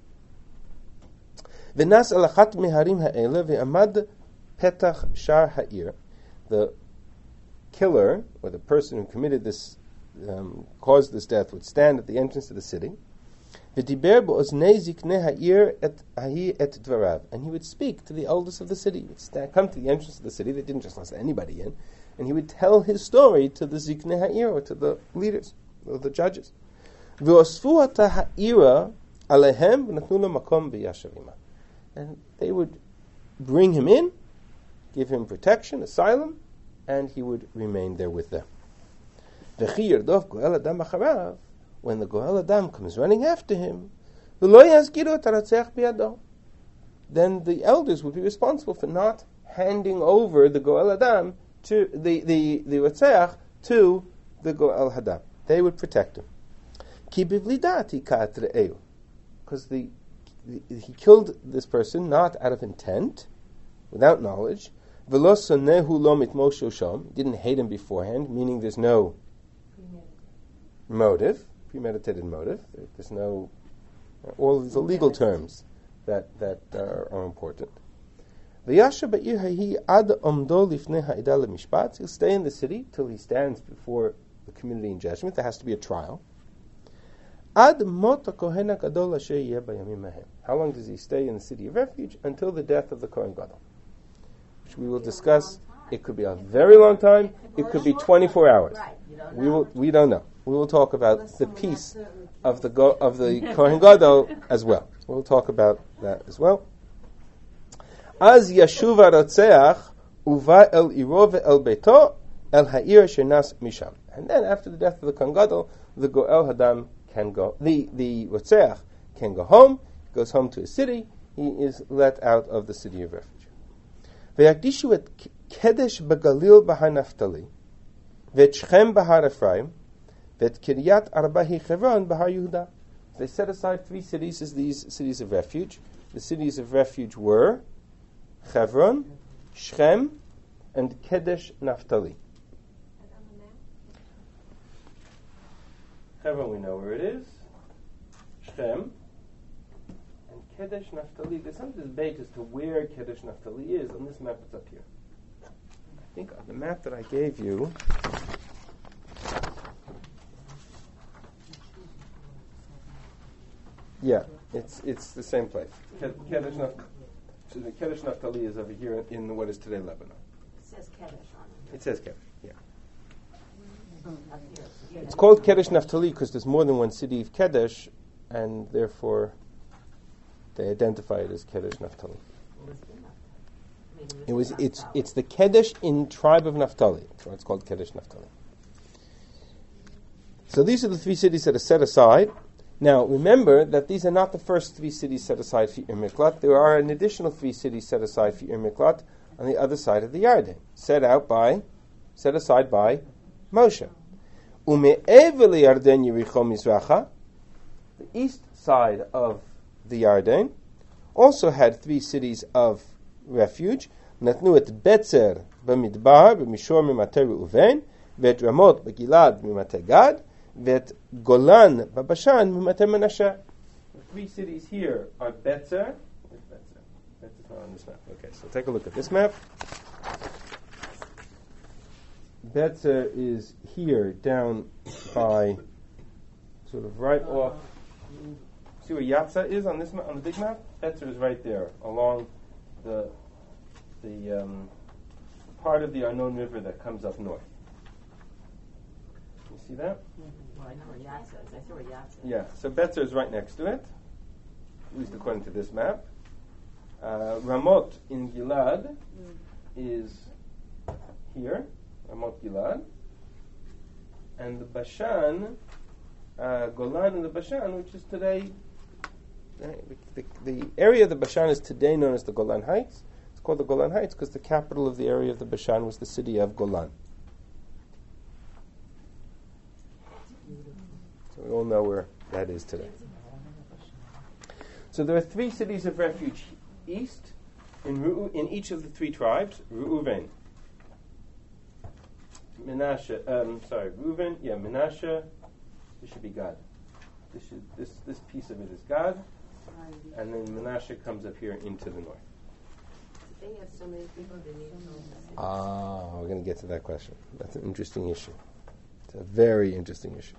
V'nas alachat meharim ha'ele ve'amad petach shar ha'ir. The killer, or the person who committed this, um, caused this death, would stand at the entrance to the city. V'diber bo'oznei ziknei ha'ir et ha'i et dvarav. And he would speak to the elders of the city. He would stand, come to the entrance of the city. They didn't just let anybody in. And he would tell his story to the ziknei ha'ir, or to the leaders, or the judges. V'osfu ata ha'ira alehem v'natnu lo makom b'yashavima. And they would bring him in, give him protection, asylum, and he would remain there with them. V'chi yirdof goel adam acharav. When the goel adam comes running after him, v'lo yazgiru et haratzeach biyado. Then the elders would be responsible for not handing over the goel adam to the the the ratzeach to the goel hadam. They would protect him. Ki bivlidati kat re'eu, because the he killed this person not out of intent, without knowledge. V'lo sonehu lo mitmosho shom, didn't hate him beforehand, meaning there's no motive, premeditated motive. There's no all of the legal terms that that are, are important. V'yasha ba'ir hahi ad omdo lifnei ha'ida lemishpat. He'll stay in the city till he stands before the community in judgment. There has to be a trial. Ad mot kohen gadol asher yeh bayamim hahem. How long does he stay in the city of refuge? Until the death of the Kohen Gadol, which we will discuss. It could be a very long time. It could be twenty-four hours. We will. We don't know. We will talk about the peace of the go, of the Kohen Gadol as well. We'll talk about that as well. Az yashuv haratzeach uva el iro ve'el beito el ha'ir shenas misham. And then after the death of the Kohen Gadol, the Goel Hadam can go, the, the Ratzeach can go home, goes home to his city, he is let out of the city of refuge. Ve'yakdishu et Kedesh b'Galil b'Har Naftali, ve'et Shechem b'Har Ephraim, ve'et Kiryat Arbahi Chevron b'Har Yehuda. They set aside three cities as these cities of refuge. The cities of refuge were Chevron, Shechem, and Kedesh Naftali. Chevron, we know where it is. Shechem. And Kedesh Naphtali. There's some debate as to where Kedesh Naphtali is. On this map, it's up here. I think on the map that I gave you. Yeah, it's it's the same place. Kedesh Naphtali. Excuse me, Kedesh Naphtali is over here in, in what is today Lebanon. It says Kedesh on it. It says Kedesh, yeah. Up here. It's called Kedesh Naphtali because there's more than one city of Kedesh, and therefore they identify it as Kedesh Naphtali. It was it's it's the Kedesh in tribe of Naphtali. That's why it's called Kedesh Naphtali. So these are the three cities that are set aside. Now remember that these are not the first three cities set aside for Ir Miklat. There are an additional three cities set aside for Ir Miklat on the other side of the Yarden, set out by, set aside by Moshe. Ume'ever Yarden Yericho Mizracha, the east side of the Yarden, also had three cities of refuge. Natnu et Betzer b'Midbar b'Mishor mimatei Reuven, ve'et Ramot b'Gilad mimatei Gad, ve'et Golan b'Bashan mimatei Menashe. The three cities here are Betzer. Where's Betzer? Betzer's not on this map. Okay, so take a look at this map. Betzer is here down by sort of right off. See where Yatzah is on this ma- on the big map? Betzer is right there along the the um, part of the Arnon River that comes up north. You see that? Well, I know where Yatzah is. I see where Yatzah is. Yeah. So Betzer is right next to it, at least according to this map. Uh, Ramot in Gilad mm. is here. Ramot Gilad, and the Bashan, uh, Golan and the Bashan, which is today, uh, the, the area of the Bashan is today known as the Golan Heights. It's called the Golan Heights because the capital of the area of the Bashan was the city of Golan. So we all know where that is today. So there are three cities of refuge east in Ru- in each of the three tribes: Reuven, Menashe. Um, sorry, Reuven. Yeah, Menashe. This should be Gad. This should this this piece of it is Gad, and then Menashe comes up here into the north. They have so many people they need to know. Ah, we're going to get to that question. That's an interesting issue. It's a very interesting issue.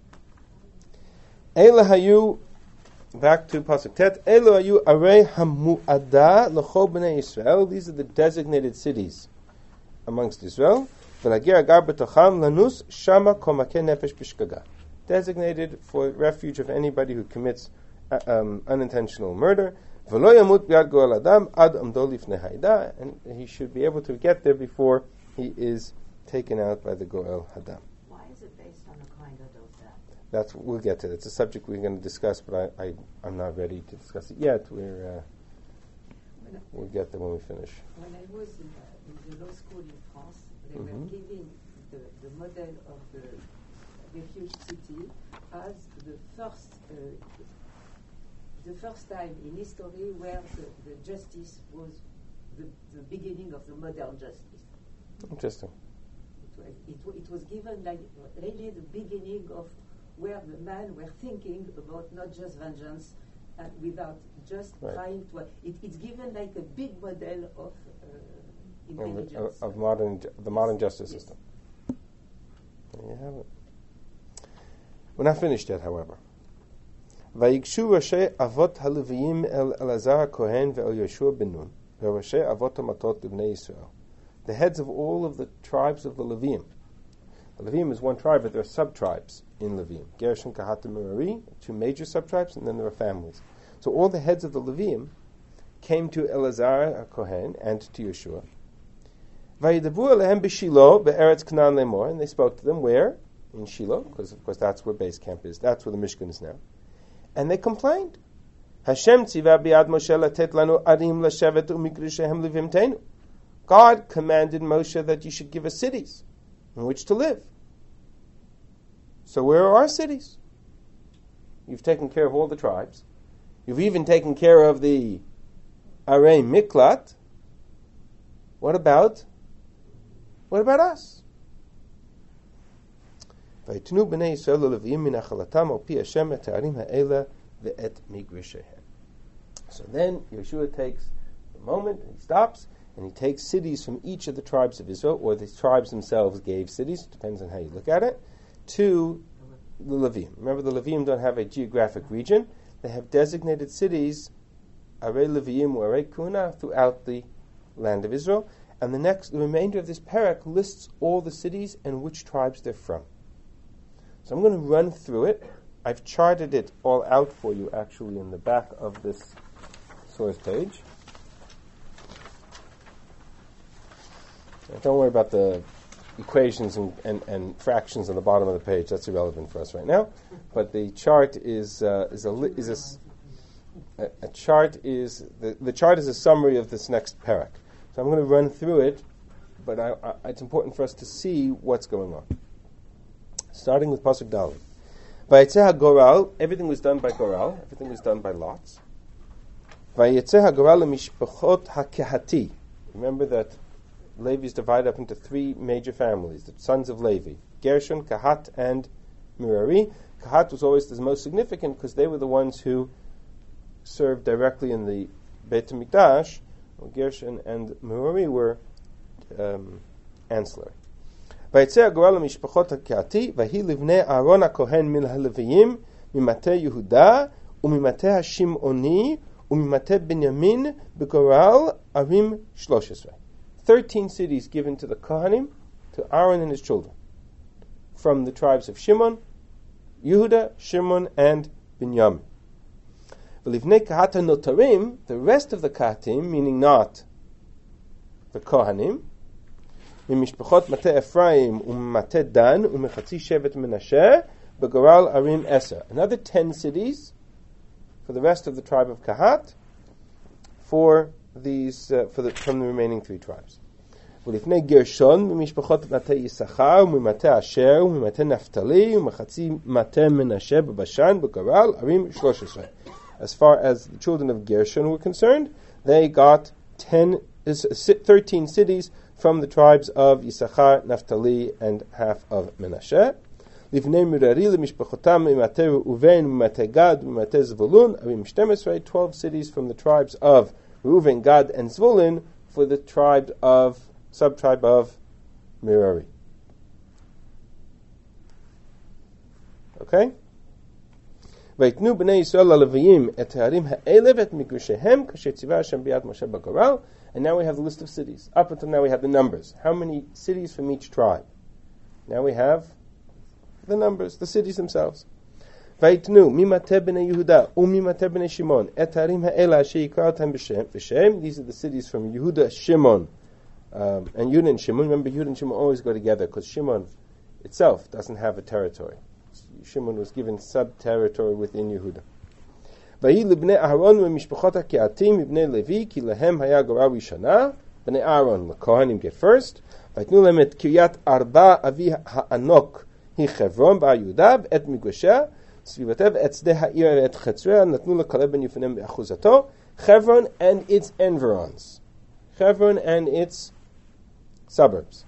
Eila hayu. Back to Pasuk Tet. Elo ayu arei hamu'ada l'chol b'nei Yisrael. These are the designated cities amongst Israel. V'lagir agar b'tocham lanus shama kol makeh nefesh b'shgaga. Designated for refuge of anybody who commits uh, um, unintentional murder. V'lo yamut b'yad goel adam ad amdo lifnei ha'ida. And he should be able to get there before he is taken out by the goel hadam. Why is it based on a kind of that? That's we'll get to it. It's a subject we're going to discuss, but I, I I'm not ready to discuss it yet. We're uh, we'll get there when we finish. When I was in, uh, in the law school in France, they Mm-hmm. were giving the, the model of the refuge city as the first uh, the first time in history where the, the justice was the, the beginning of the modern justice. Interesting. It was, it, wa- it was given like really the beginning of where the men were thinking about not just vengeance and without just Right. trying to. It, it's given like a big model of uh, Of, intelligence. of modern ju- the modern justice Yes. system. There you have it. We're not finished yet, however. Vayigshu Rashi Avot Haleviyim El Elazar Kohen ve'el Yeshua ben Nun ve'Rashi Avot Hamatot B'nei Yisrael. The heads of all of the tribes of the Levim. The Levim is one tribe, but there are sub-tribes in Levim. Gershon, Kahat, and Merari, two major sub-tribes, and then there are families. So all the heads of the Levim came to Elazar Kohen and to Yeshua. Vayidavu Alehem b'Shilo be'Eretz Canaan lemor, and they spoke to them where? In Shiloh, because of course that's where base camp is. That's where the Mishkan is now. And they complained. Hashem tziva bi'ad Moshe latet lanu arim l'shevet u'migrushehem levimteinu. God commanded Moshe that you should give us cities in which to live. So where are our cities? You've taken care of all the tribes. You've even taken care of the Arei Miklat. What about? What about us? Vayitnu b'nei Yisrael levim min achalatam al pi Hashem et ha'arim ha'ela ve'et migrishehem. So then Yeshua takes the moment, and he stops, and he takes cities from each of the tribes of Israel, or the tribes themselves gave cities, depends on how you look at it, to the Levim. Remember, the Levim don't have a geographic region. They have designated cities, Arei Levim or Arei Kuna, throughout the land of Israel. And the next, the remainder of this parak lists all the cities and which tribes they're from. So I'm going to run through it. I've charted it all out for you, actually, in the back of this source page. Now, don't worry about the equations and, and, and fractions on the bottom of the page. That's irrelevant for us right now. But the chart is uh, is a li- is a, s- a, a chart is the, the chart is a summary of this next parak. So I'm going to run through it, but I, I, it's important for us to see what's going on. Starting with Pasuk Dalet. Vayetzeh HaGoral, everything was done by Goral, everything was done by lots. Vayetzeh HaGoral leMishpachot HaKehati. Remember that Levi is divided up into three major families, the sons of Levi, Gershon, Kahat, and Merari. Kahat was always the most significant because they were the ones who served directly in the Beit HaMikdash. Well, Gershon and Merari were um, ancillary. ויצא הגורל למשפחות הקהתי, ויהי לבני אהרון הכהן מן הלוויים, ממטה יהודה, וממטה השמעוני, וממטה בנימין, בגורל ערים שלוש עשרה. Thirteen cities given to the Kohanim, to Aaron and his children, from the tribes of Shimon, Yehuda, Shimon, and Binyamin. V'livnei kahat hanotarim, the rest of the kahatim, meaning not the Kohanim, מממשפחות מטה אפרים וממטה דן ומחצי שבט מנשה בגורל ערים עשר. Another ten cities for the rest of the tribe of Kahat for these uh, for the, from the remaining three tribes. ולפני גרשון ממשפחות מטה יששכר וממטה אשר וממטה נפתלי ומחצי מטה מנשה בבשן בגורל ערים שלוש עשרה. As far as the children of Gershon were concerned, they got ten, thirteen cities from the tribes of Yisachar, Naphtali, and half of Menashe. Livnei Merari leMishpachotam Mimate Reuven Mimate Gad Mimate Zvulun Avim Shtem Esrei, twelve cities from the tribes of Reuven, Gad, and Zvulun for the tribe of subtribe of Merari. Okay. ויתנו בני ישראל ללוויים את הערים האלה ואת מגרשיהם כאשר ציווה השם ביד משה בגורל. And now we have the list of cities. Up until now we have the numbers. How many cities from each tribe? Now we have the numbers, the cities themselves. ויתנו ממטה בני יהודה וממטה בני שמעון את הערים האלה אשר יקרא אותם בשם. These are the cities from Yehuda, Shimon, um, and Yehuda and Shimon. Remember, Yehuda and Shimon always go together because Shimon itself doesn't have a territory. Shimon was given sub-territory within Yehuda. ויהי לבני אהרון ומשפחות הקהתים מבני לוי כי להם היה גורל ראשונה. בני אהרון, לכהנים get first. ויתנו להם את קריית ארבע אבי הענוק היא חברון בער יהודה ואת מגרשיה סביבתה ואת שדה העיר ואת חצריה נתנו לכלב בן יפונה באחוזתו. Hebron and its environs. Hebron and its suburbs.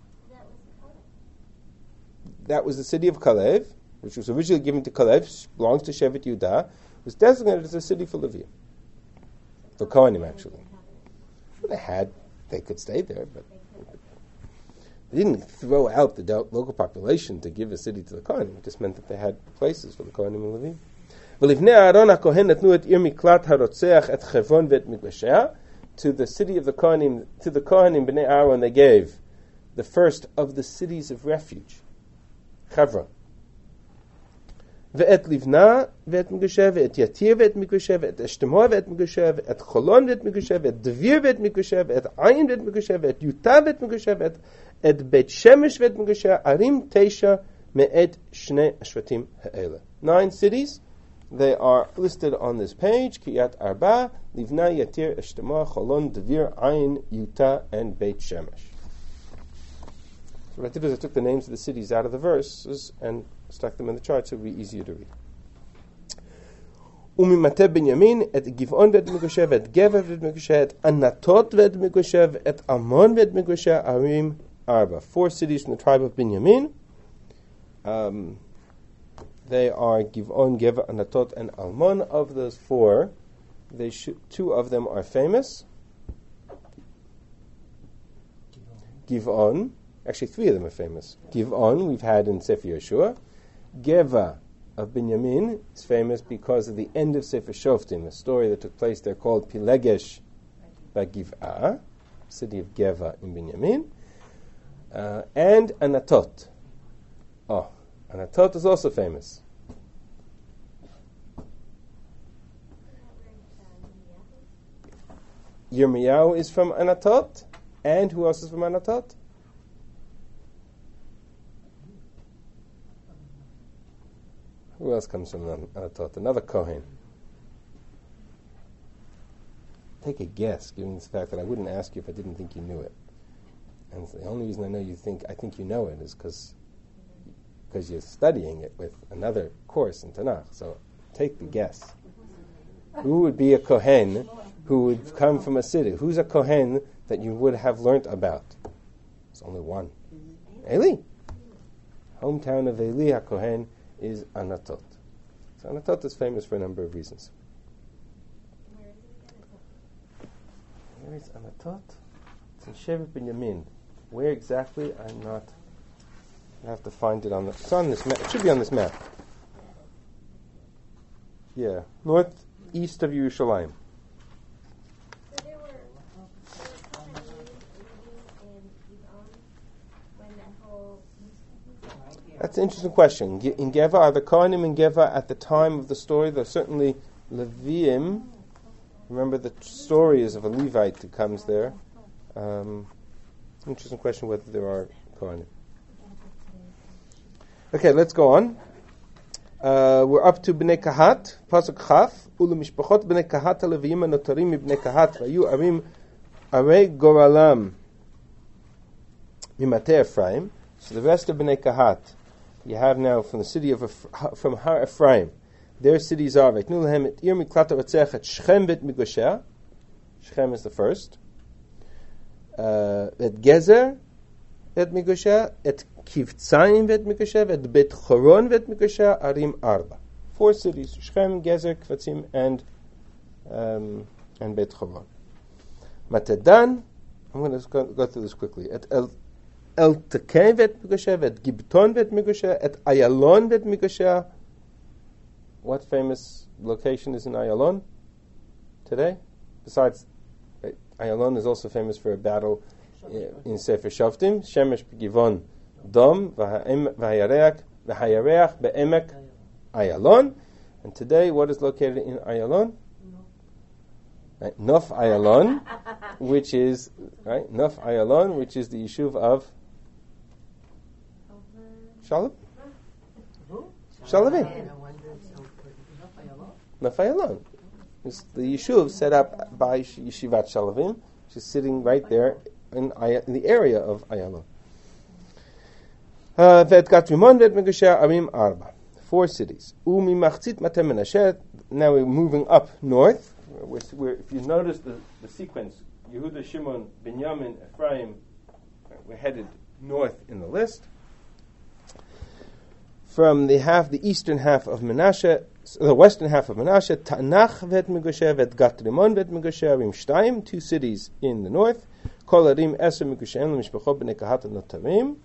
That was the city of Kalev, which was originally given to Kalev, belongs to Shevet Yehuda, was designated as a city for Levi. For Kohanim, actually. Well, they had, they could stay there, but they didn't throw out the do- local population to give a city to the Kohanim. It just meant that they had places for the Kohanim and Levi. ולבני אהרון הכהן נתנו את עיר מקלט הרוצח את חברון ואת מגרשיה. To the city of the Kohanim, to the Kohanim Bnei Aaron, they gave the first of the cities of refuge, Hebron. ואת לבנה ואת מגרשיה, ואת יתיר ואת מגרשיה, ואת אשתמוע ואת מגרשיה, ואת חולון ואת מגרשיה, ואת דביר ואת מגרשיה, ואת עין ואת מגרשיה, ואת יוטה ואת מגרשיה, ואת את בית שמש ואת מגרשיה, ערים תשע מאת שני השבטים האלה. Nine cities. They are listed on this page: Kiryat Arba, Livna, Yatir, Eshtemoa, Cholon, Devir, Ayin, Yuta, and Beit Shemesh. So what I did is I took the names of the cities out of the verses and stuck them in the chart so it would be easier to read. Umimate Binyamin, et Givon vet Migoshev, et Gever vet Migoshev, et Anatot vet Migoshev, et Ammon vet Migoshev, Arim Arba. Four cities from the tribe of Binyamin. Um... They are Givon, Gever, Anatot, and Almon. Of those four, they sh- two of them are famous. Givon, actually three of them are famous. Givon, we've had in Sefer Yeshua. Geva of Binyamin is famous because of the end of Sefer Shoftim, a story that took place there called Pilegesh Bagiv'ah, city of Geva in Binyamin. Uh, and Anatot. Oh. Anatot is also famous. Yirmiyahu is from Anatot. And who else is from Anatot? Who else comes from Anatot? Another Kohen. Take a guess, given the fact that I wouldn't ask you if I didn't think you knew it. And the only reason I know you think I think you know it is because because you're studying it with another course in Tanakh. So take the guess. Who would be a Kohen who would come from a city? Who's a Kohen that you would have learnt about? There's only one. Eli. Hometown of Eli HaKohen is Anatot. So Anatot is famous for a number of reasons. Where is Anatot? It's in Shevet Binyamin. Where exactly? I'm not... I have to find it on the... It's on this map. It should be on this map. Yeah. Northeast of Yerushalayim. So there were, there were Kohanim living in Givon when that whole... That's an interesting question. In Geva, are the Kohanim in Geva at the time of the story? There's certainly Leviim. Remember the t- story is of a Levite who comes there. Um, Interesting question whether there are Kohanim. Okay, let's go on. Uh, we're up to Bnei Kahat, Pasuk Chaf. Ulu mishpachot Bnei Kahat haleviim hanotarim mibnei Kahat vayu arim arei goralam mimatei Ephraim. So the rest of Bnei Kahat, you have now from the city of Eph- from Har Ephraim. Their cities are Veitnu lehem et ir miklat haratzech et Shechem vet Migosher. Shechem is the first. Uh, et Gezer vet Migosher, et Kivtzayim vet Migosher, et Bet Choron vet Migosher, Arim Arba. Four cities: Shechem, Gezer, Kvatzim, and um, and Bet Choron. Matedan. I'm going to go, go through this quickly. Et El El Tekeh vet Migosher, et Gibton vet Migosher, et Ayalon vet Migosher. What famous location is in Ayalon today? Besides, Ayalon is also famous for a battle in Sefer Shoftim. Shemesh Givon Dom v'hayareach v'hayareach be'emek Ayalon. And today, what is located in Ayalon? Right, Nof Ayalon, which is right Nof Ayalon, which is the yeshuv of Shalom. Shalavim. Nof Ayalon. It's the yeshuv set up by Yeshivat Shalavim, which is sitting right there in, in the area of Ayalon. Vet Gat Rimon vet Migosher Arim Arba. Four cities. Umi Machzit Mate Menashe. Now we're moving up north. We're, we're, if you notice the, the sequence, Yehuda, Shimon, Binyamin, Ephraim, we're headed north in the list. From the half, the eastern half of Menashe, the western half of Menashe, Ta'nach vet Migosher vet Gat Rimon vet Migosher Arim Shtayim, two cities in the north. Kol Arim Eser Migosher L'Mishpachot B'nei Kahat Notarim.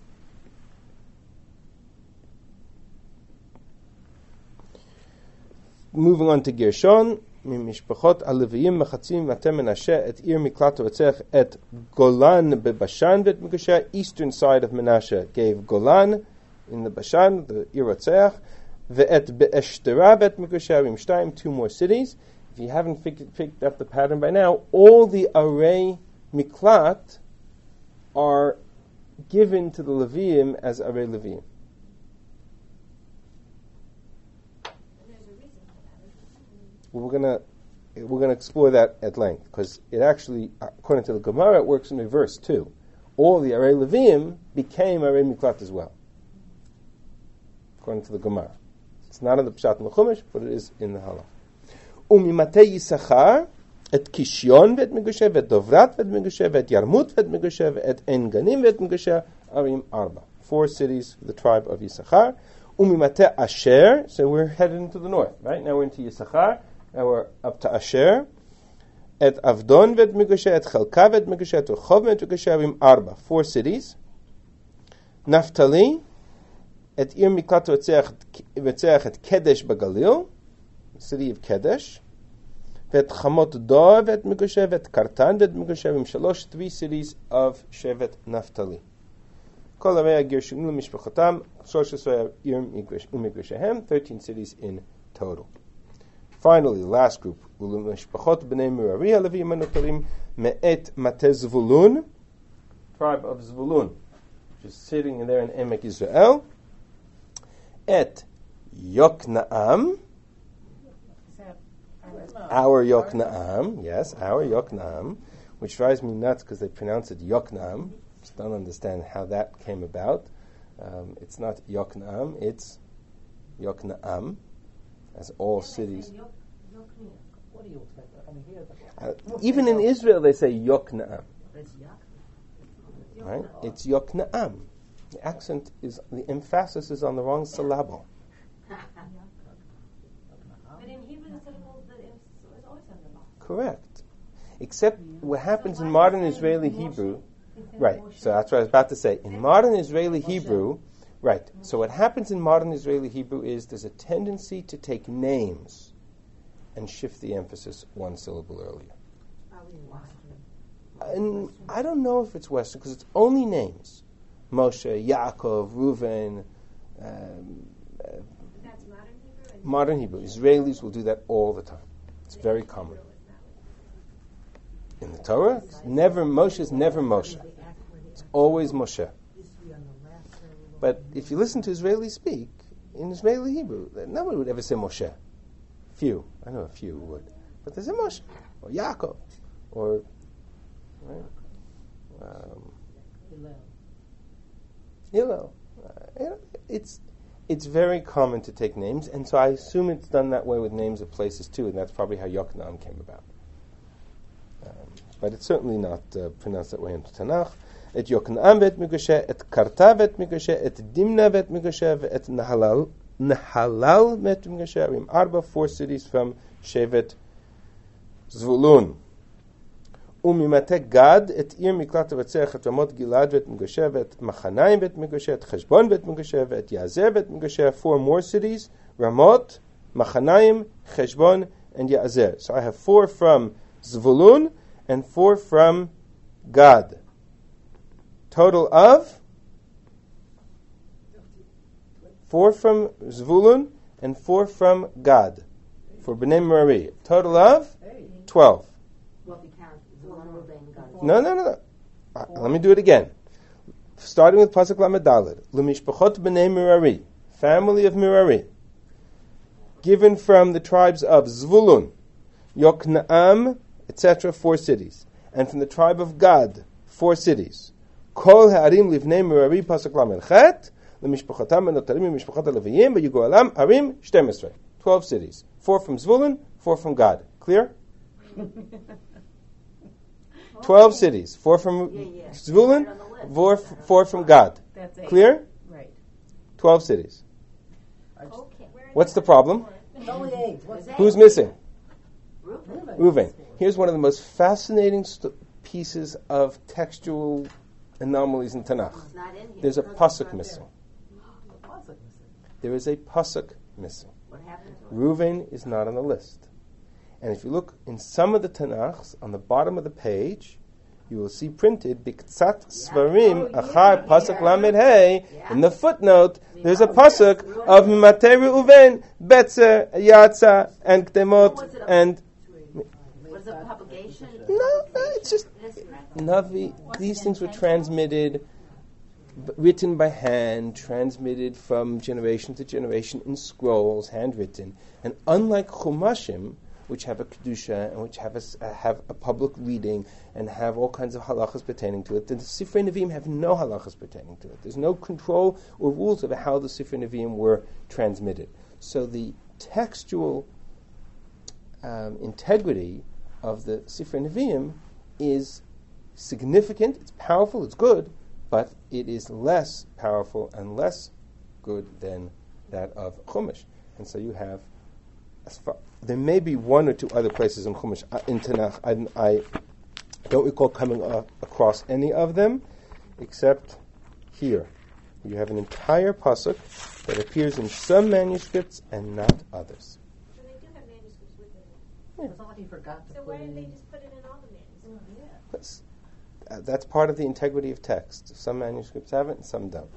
Moving on to Gershon, Mishpachot Aleviyim Mechatzim Mate Menashe et Ir Miklat Ratzech et Golan beBashan vet Migosher. Eastern side of Menashe gave Golan in the Bashan, the Ir Ratzech. Ve'et be'eshtera vet Migosher Arim Shtayim, two more cities. If you haven't picked, picked up the pattern by now, all the array Miklat are given to the Leviim as array Leviim. We're gonna we're gonna explore that at length because it actually, according to the Gemara, it works in reverse too. All the array Leviim became array Miklat as well, according to the Gemara. It's not in the Pshat and the Chumash, but it is in the Halach. Umimatei Yisachar et Kishyon vet Migosher vet Dovrat vet Migosher vet Yarmut vet Migosher vet En Ganim vet Migosher Arim Arba. Four cities for the tribe of Yisachar. Umimatei Asher. So we're headed into the north, right? Now we're into Yisachar. Now we're up to Asher. Et Avdon vet Migosher, et Chalka vet Migosher, et Rechov vet Migosher, Arim Arba. Four cities. Naphtali, et Ir Miklat Ratzech et Kedesh Bagalil, city of Kedesh. Vet Chamot Do vet Migosher, vet Kartan vet Migosher, Arim Shalosh, three cities of Shevet Naphtali. Kol Arei Gershonu Mishpachotam, Shosh Esrei Ir Umigoshehem, thirteen cities in total. Finally, the last group, Ulu Mishpachot B'nei Merari Haleviim Hanotarim Me'et Mate Zvulun, tribe of Zvulun, which is sitting there in Emek Yisrael. Et Yoknaam, our Yoknaam, yes, our Yoknaam, which drives me nuts because they pronounce it Yoknaam. Just don't understand how that came about. Um, it's not Yoknaam, it's Yoknaam. As all cities. What do you expect? I mean, here, Uh, even in Israel, they say Yoknaam. Right? It's Yoknaam. The accent is, the emphasis is on the wrong syllable. But in Hebrew, the syllable, the emphasis is always on the mouth. Correct. Except what happens in modern Israeli Hebrew, right, so that's what I was about to say. In modern Israeli Hebrew, right, so what happens in modern Israeli Hebrew is there's a tendency to take names and shift the emphasis one syllable earlier. And I don't know if it's Western, because it's only names. Moshe, Yaakov, Reuven. Um, uh, That's modern Hebrew? And modern Hebrew. Israelis will do that all the time. It's very common. In the Torah, it's never Moshe is never Moshe. It's always Moshe. But if you listen to Israelis speak, in Israeli Hebrew, nobody would ever say Moshe. Few. I know a few would. But they say Moshe, or Yaakov, or, right? Um, Hillel. Uh, you know, it's, it's very common to take names, and so I assume it's done that way with names of places too, and that's probably how Yokneam came about. Um, but it's certainly not uh, pronounced that way in Tanakh. Et Yokneam vet Migoshe, et Karta vet Migoshe, et Dimna vet Migoshe, et Nahalal, Nahalal vet Migoshe, Arim Arba, four cities from Shevet Zvulun. Umimate Gad, et Ir Miklat Vatzech, et Ramot Gilad vet Migoshe, et Machanaim vet Migoshe, et Cheshbon vet Migoshe, et Yazer vet Migoshe, four more cities, Ramot, Machanaim, Cheshbon, and Yazer. So I have four from Zvulun, and four from Gad. Total of four from Zvulun and four from Gad for Bnei Merari. Total of twelve. Well, we count Zvulun, Reuben, Gad. No, no, no, no. Uh, let me do it again. Starting with Pasuk Lamed Daled. L'mishpachot Bnei Merari, family of Merari, given from the tribes of Zvulun, Yokneam, et cetera, four cities, and from the tribe of Gad, four cities. Kol ha'arim livnei Merari pasuk lamed chet lemishpachotam enotarim mishpachot haLeviyim v'yigualam arim twelve esrei. Twelve cities. Four from Zvulun, four from Gad. Clear? Twelve cities. Four from Yeah, yeah. Zvulun, Right on the list. four, four from Gad. That's eight. Clear? Right. Twelve cities. Okay. What's the problem? It's only eight. What's that? Who's missing? Reuben. Reuven. Here's one of the most fascinating st- pieces of textual anomalies in Tanakh. It's not in here. There's a because it's pasuk not missing. What's it? There is a pasuk missing. there. What happened to it? Reuven is not on the list. And if you look in some of the Tanakhs, on the bottom of the page, you will see printed Biktsat Svarim Oh, Achar yeah. Pasuk Lamed Hey. Yeah. In the footnote, there's a Oh, pasuk yes. of Mimate Reuven, Betzer, Yatza, and Ktemot, Was it a- and Was it a publication? no, no, it's just It isn't, right? Navi. These things were transmitted, b- written by hand, transmitted from generation to generation in scrolls, handwritten. And unlike Chumashim, which have a kedusha and which have a, s- uh, have a public reading and have all kinds of halachas pertaining to it, the Sifrei Nevi'im have no halachas pertaining to it. There's no control or rules of how the Sifrei Nevi'im were transmitted. So the textual um, integrity of the Sifrei Nevi'im is significant, it's powerful, it's good, but it is less powerful and less good than that of Chumash. And so you have, as far, there may be one or two other places in Chumash, uh, in Tanakh, I, I don't recall coming uh, across any of them, except here. You have an entire pasuk that appears in some manuscripts and not others. So they do have manuscripts with it. It's not like he forgot to So put why in. didn't they just put it in all the manuscripts? That's, uh, that's part of the integrity of text. Some manuscripts have it and some don't.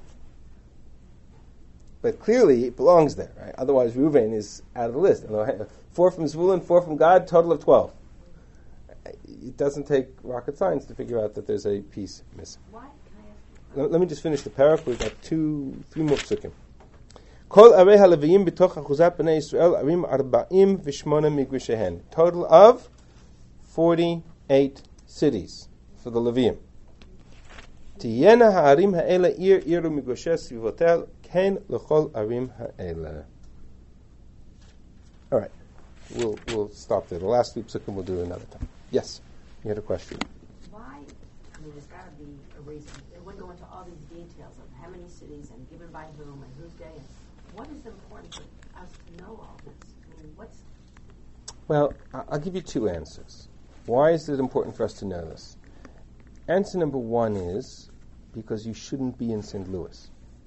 But clearly it belongs there, right? Otherwise Reuven is out of the list. Four from Zvulun, four from Gad, total of twelve. It doesn't take rocket science to figure out that there's a piece missing. Why? Can I ask you? Let, let me just finish the parak. We've got two, three more psukim. Kol arei haLeviyim b'toch achuzat b'nei Yisrael arim arba'im v'shmona migrushehen. Total of forty-eight cities for the Leviyim. Tiyena ha'arim ha'ela ir iru migrushes svivotel ken l'chol arim ha'ela. All right, we'll we'll stop there. The last three psukim we'll do another time. Yes, you had a question. Why? I mean, there's got to be a reason. They would go into all these details of how many cities and given by whom and whose day. And what is important for us to know all this? I mean, what's Well, I- I'll give you two answers. Why is it important for us to know this? Answer number one is because you shouldn't be in Saint Louis.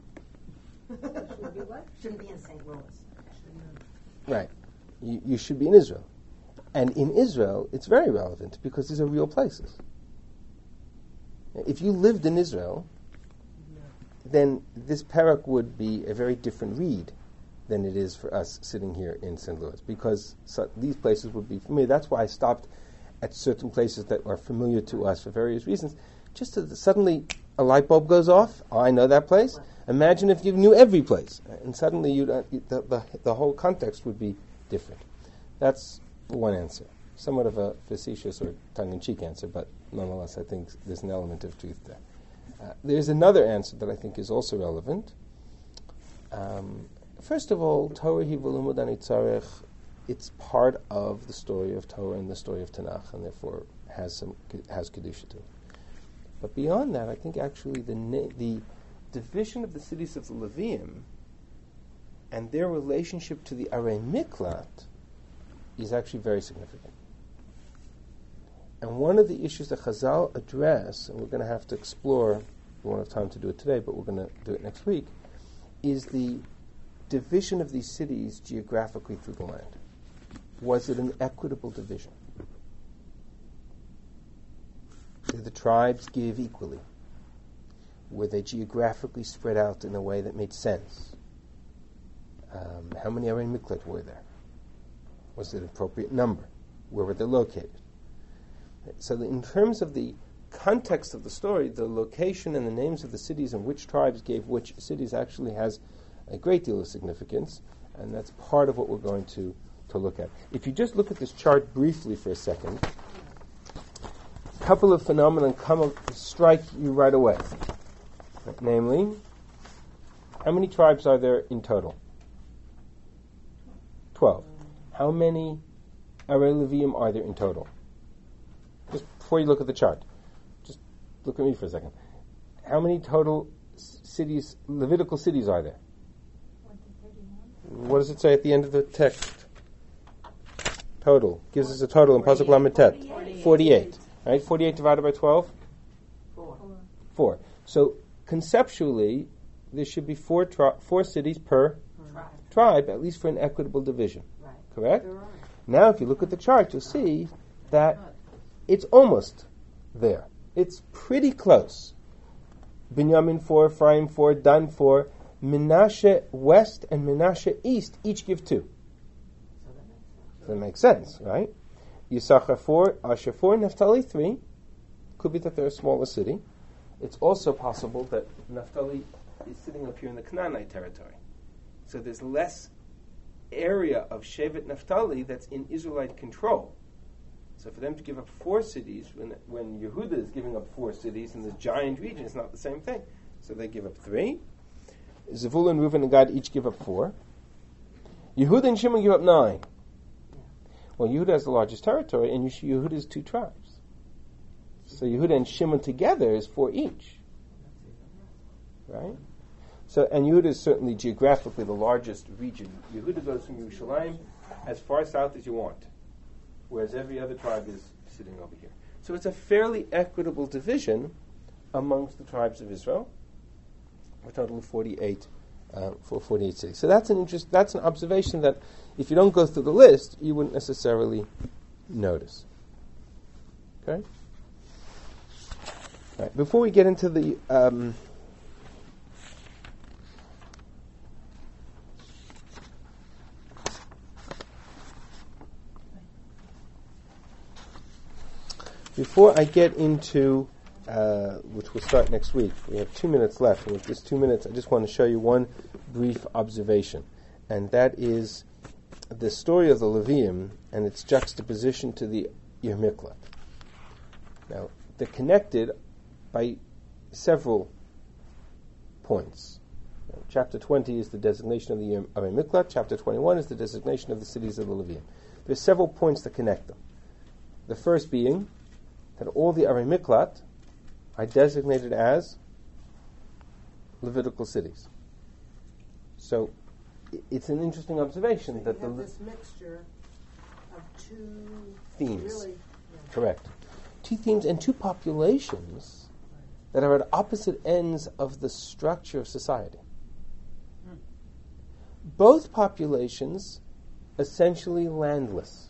shouldn't be in Saint Louis? Right. You, you should be in Israel. And in Israel, it's very relevant because these are real places. If you lived in Israel, then this parak would be a very different read than it is for us sitting here in Saint Louis, because so these places would be familiar. That's why I stopped at certain places that are familiar to us for various reasons, just to suddenly a light bulb goes off. Oh, I know that place. Imagine if you knew every place, and suddenly you the, the the whole context would be different. That's one answer, somewhat of a facetious or tongue-in-cheek answer, but nonetheless, I think there's an element of truth there. Uh, there's another answer that I think is also relevant. Um, first of all, Torah hi v'limud ani tzarech, it's part of the story of Torah and the story of Tanakh, and therefore has some has kedusha to it. But beyond that, I think actually the na- the division of the cities of the Levium and their relationship to the Arei Miklat is actually very significant. And one of the issues that Chazal address, and we're going to have to explore, we won't have time to do it today, but we're going to do it next week, is the division of these cities geographically through the land. Was it an equitable division? Did the tribes give equally? Were they geographically spread out in a way that made sense? Um, how many Arei Miklat were there? Was it an appropriate number? Where were they located? So in terms of the context of the story, the location and the names of the cities and which tribes gave which cities actually has a great deal of significance, and that's part of what we're going to, to look at. If you just look at this chart briefly for a second, a couple of phenomena come up, strike you right away. Namely, how many tribes are there in total? Twelve. How many Arei Levium are there in total? Just before you look at the chart, just look at me for a second. How many total c- cities, Levitical cities, are there? What does it say at the end of the text? Total. Gives us a total in Pasuk Lamed Tet. Forty-eight. Right? Forty-eight divided by twelve? Four. Four. So conceptually, there should be four tri- four cities per Tribe. tribe, at least for an equitable division. Right. Correct? There are. Now, if you look at the chart, you'll see that it's almost there. It's pretty close. Binyamin four, Ephraim four, Dan four, Menashe West and Menashe East each give two. So that makes sense, right? Yisachar four, Asher four, Naphtali three. Could be that they're a smaller city. It's also possible that Naphtali is sitting up here in the Canaanite territory. So there's less area of Shevet Naphtali that's in Israelite control. So for them to give up four cities, when when Yehuda is giving up four cities in this giant region, it's not the same thing. So they give up three. Zevulun, Reuven, and Gad each give up four. Yehuda and Shimon give up nine. Well, Yehuda has the largest territory, and Yehuda is two tribes. So Yehuda and Shimon together is four each. Right? So, and Yehuda is certainly geographically the largest region. Yehuda goes from Yerushalayim as far south as you want, whereas every other tribe is sitting over here. So it's a fairly equitable division amongst the tribes of Israel. A total of forty-eight, uh, for forty-eight cities. So that's an interest. That's an observation that, if you don't go through the list, you wouldn't necessarily notice. Okay. All right. Before we get into the um, Before I get into, uh, which we'll start next week, we have two minutes left, and with this two minutes, I just want to show you one brief observation, and that is the story of the Levium and its juxtaposition to the Arei Miklat. Now, they're connected by several points. Now, chapter twenty is the designation of the Arei Miklat. Chapter twenty-one is the designation of the cities of the Levium. There are several points that connect them. The first being that all the Arei Miklat are designated as Levitical cities. So i- it's an interesting observation So that you the have Le- this mixture of two themes, really, correct, two themes and two populations that are at opposite ends of the structure of society. Both populations essentially landless.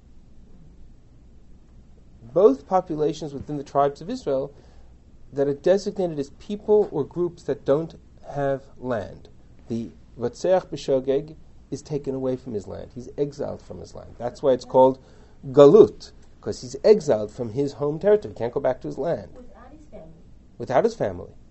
Both populations within the tribes of Israel that are designated as people or groups that don't have land. The Vatseach B'Shogeg is taken away from his land. He's exiled from his land. That's why it's called Galut, because he's exiled from his home territory. He can't go back to his land. Without his family. Without his family.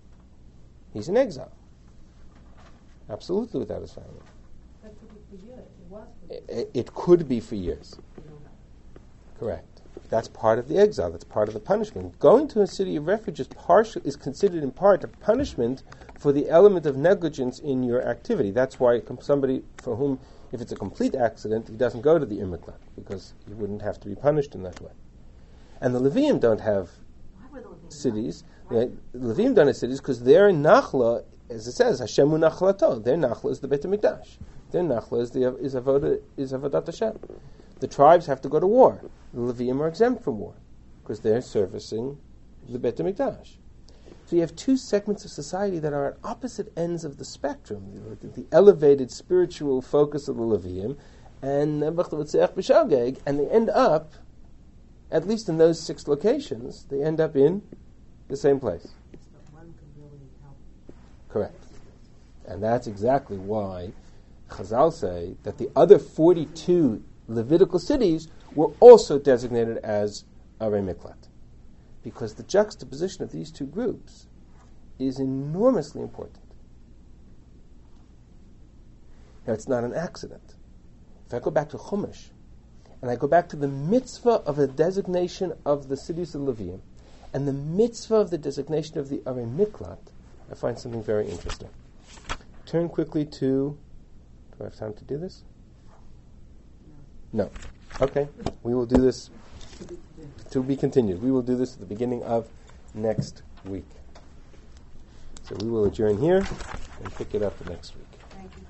He's in exile. Absolutely without his family. That could be for years. It was for I- years. I- It could be for years. Correct. That's part of the exile. That's part of the punishment. Going to a city of refuge is partial is considered in part a punishment for the element of negligence in your activity. That's why com- somebody for whom, if it's a complete accident, he doesn't go to the Imiklat, because he wouldn't have to be punished in that way. And the Levium don't have Why were the Levium cities. not? Why- The Levium don't have cities because their Nachla, as it says, Hashemu Nachlato. Their Nachla is the Beit HaMikdash. Their Nachla is the is Avodah is Avodat Hashem. The tribes have to go to war. The Levium are exempt from war because they're servicing the Beit HaMikdash. So you have two segments of society that are at opposite ends of the spectrum: the, the elevated spiritual focus of the Levium and B'Shogeg, and they end up, at least in those six locations, they end up in the same place. But one could really help. Correct. And that's exactly why Chazal say that the other forty-two Levitical cities were also designated as Arei Miklat. Because the juxtaposition of these two groups is enormously important. Now, it's not an accident. If I go back to Chumash, and I go back to the mitzvah of the designation of the cities of Levium, and the mitzvah of the designation of the Arei Miklat, I find something very interesting. Turn quickly to... Do I have time to do this? No. Okay. We will do this to be continued. We will do this at the beginning of next week. So we will adjourn here and pick it up next week.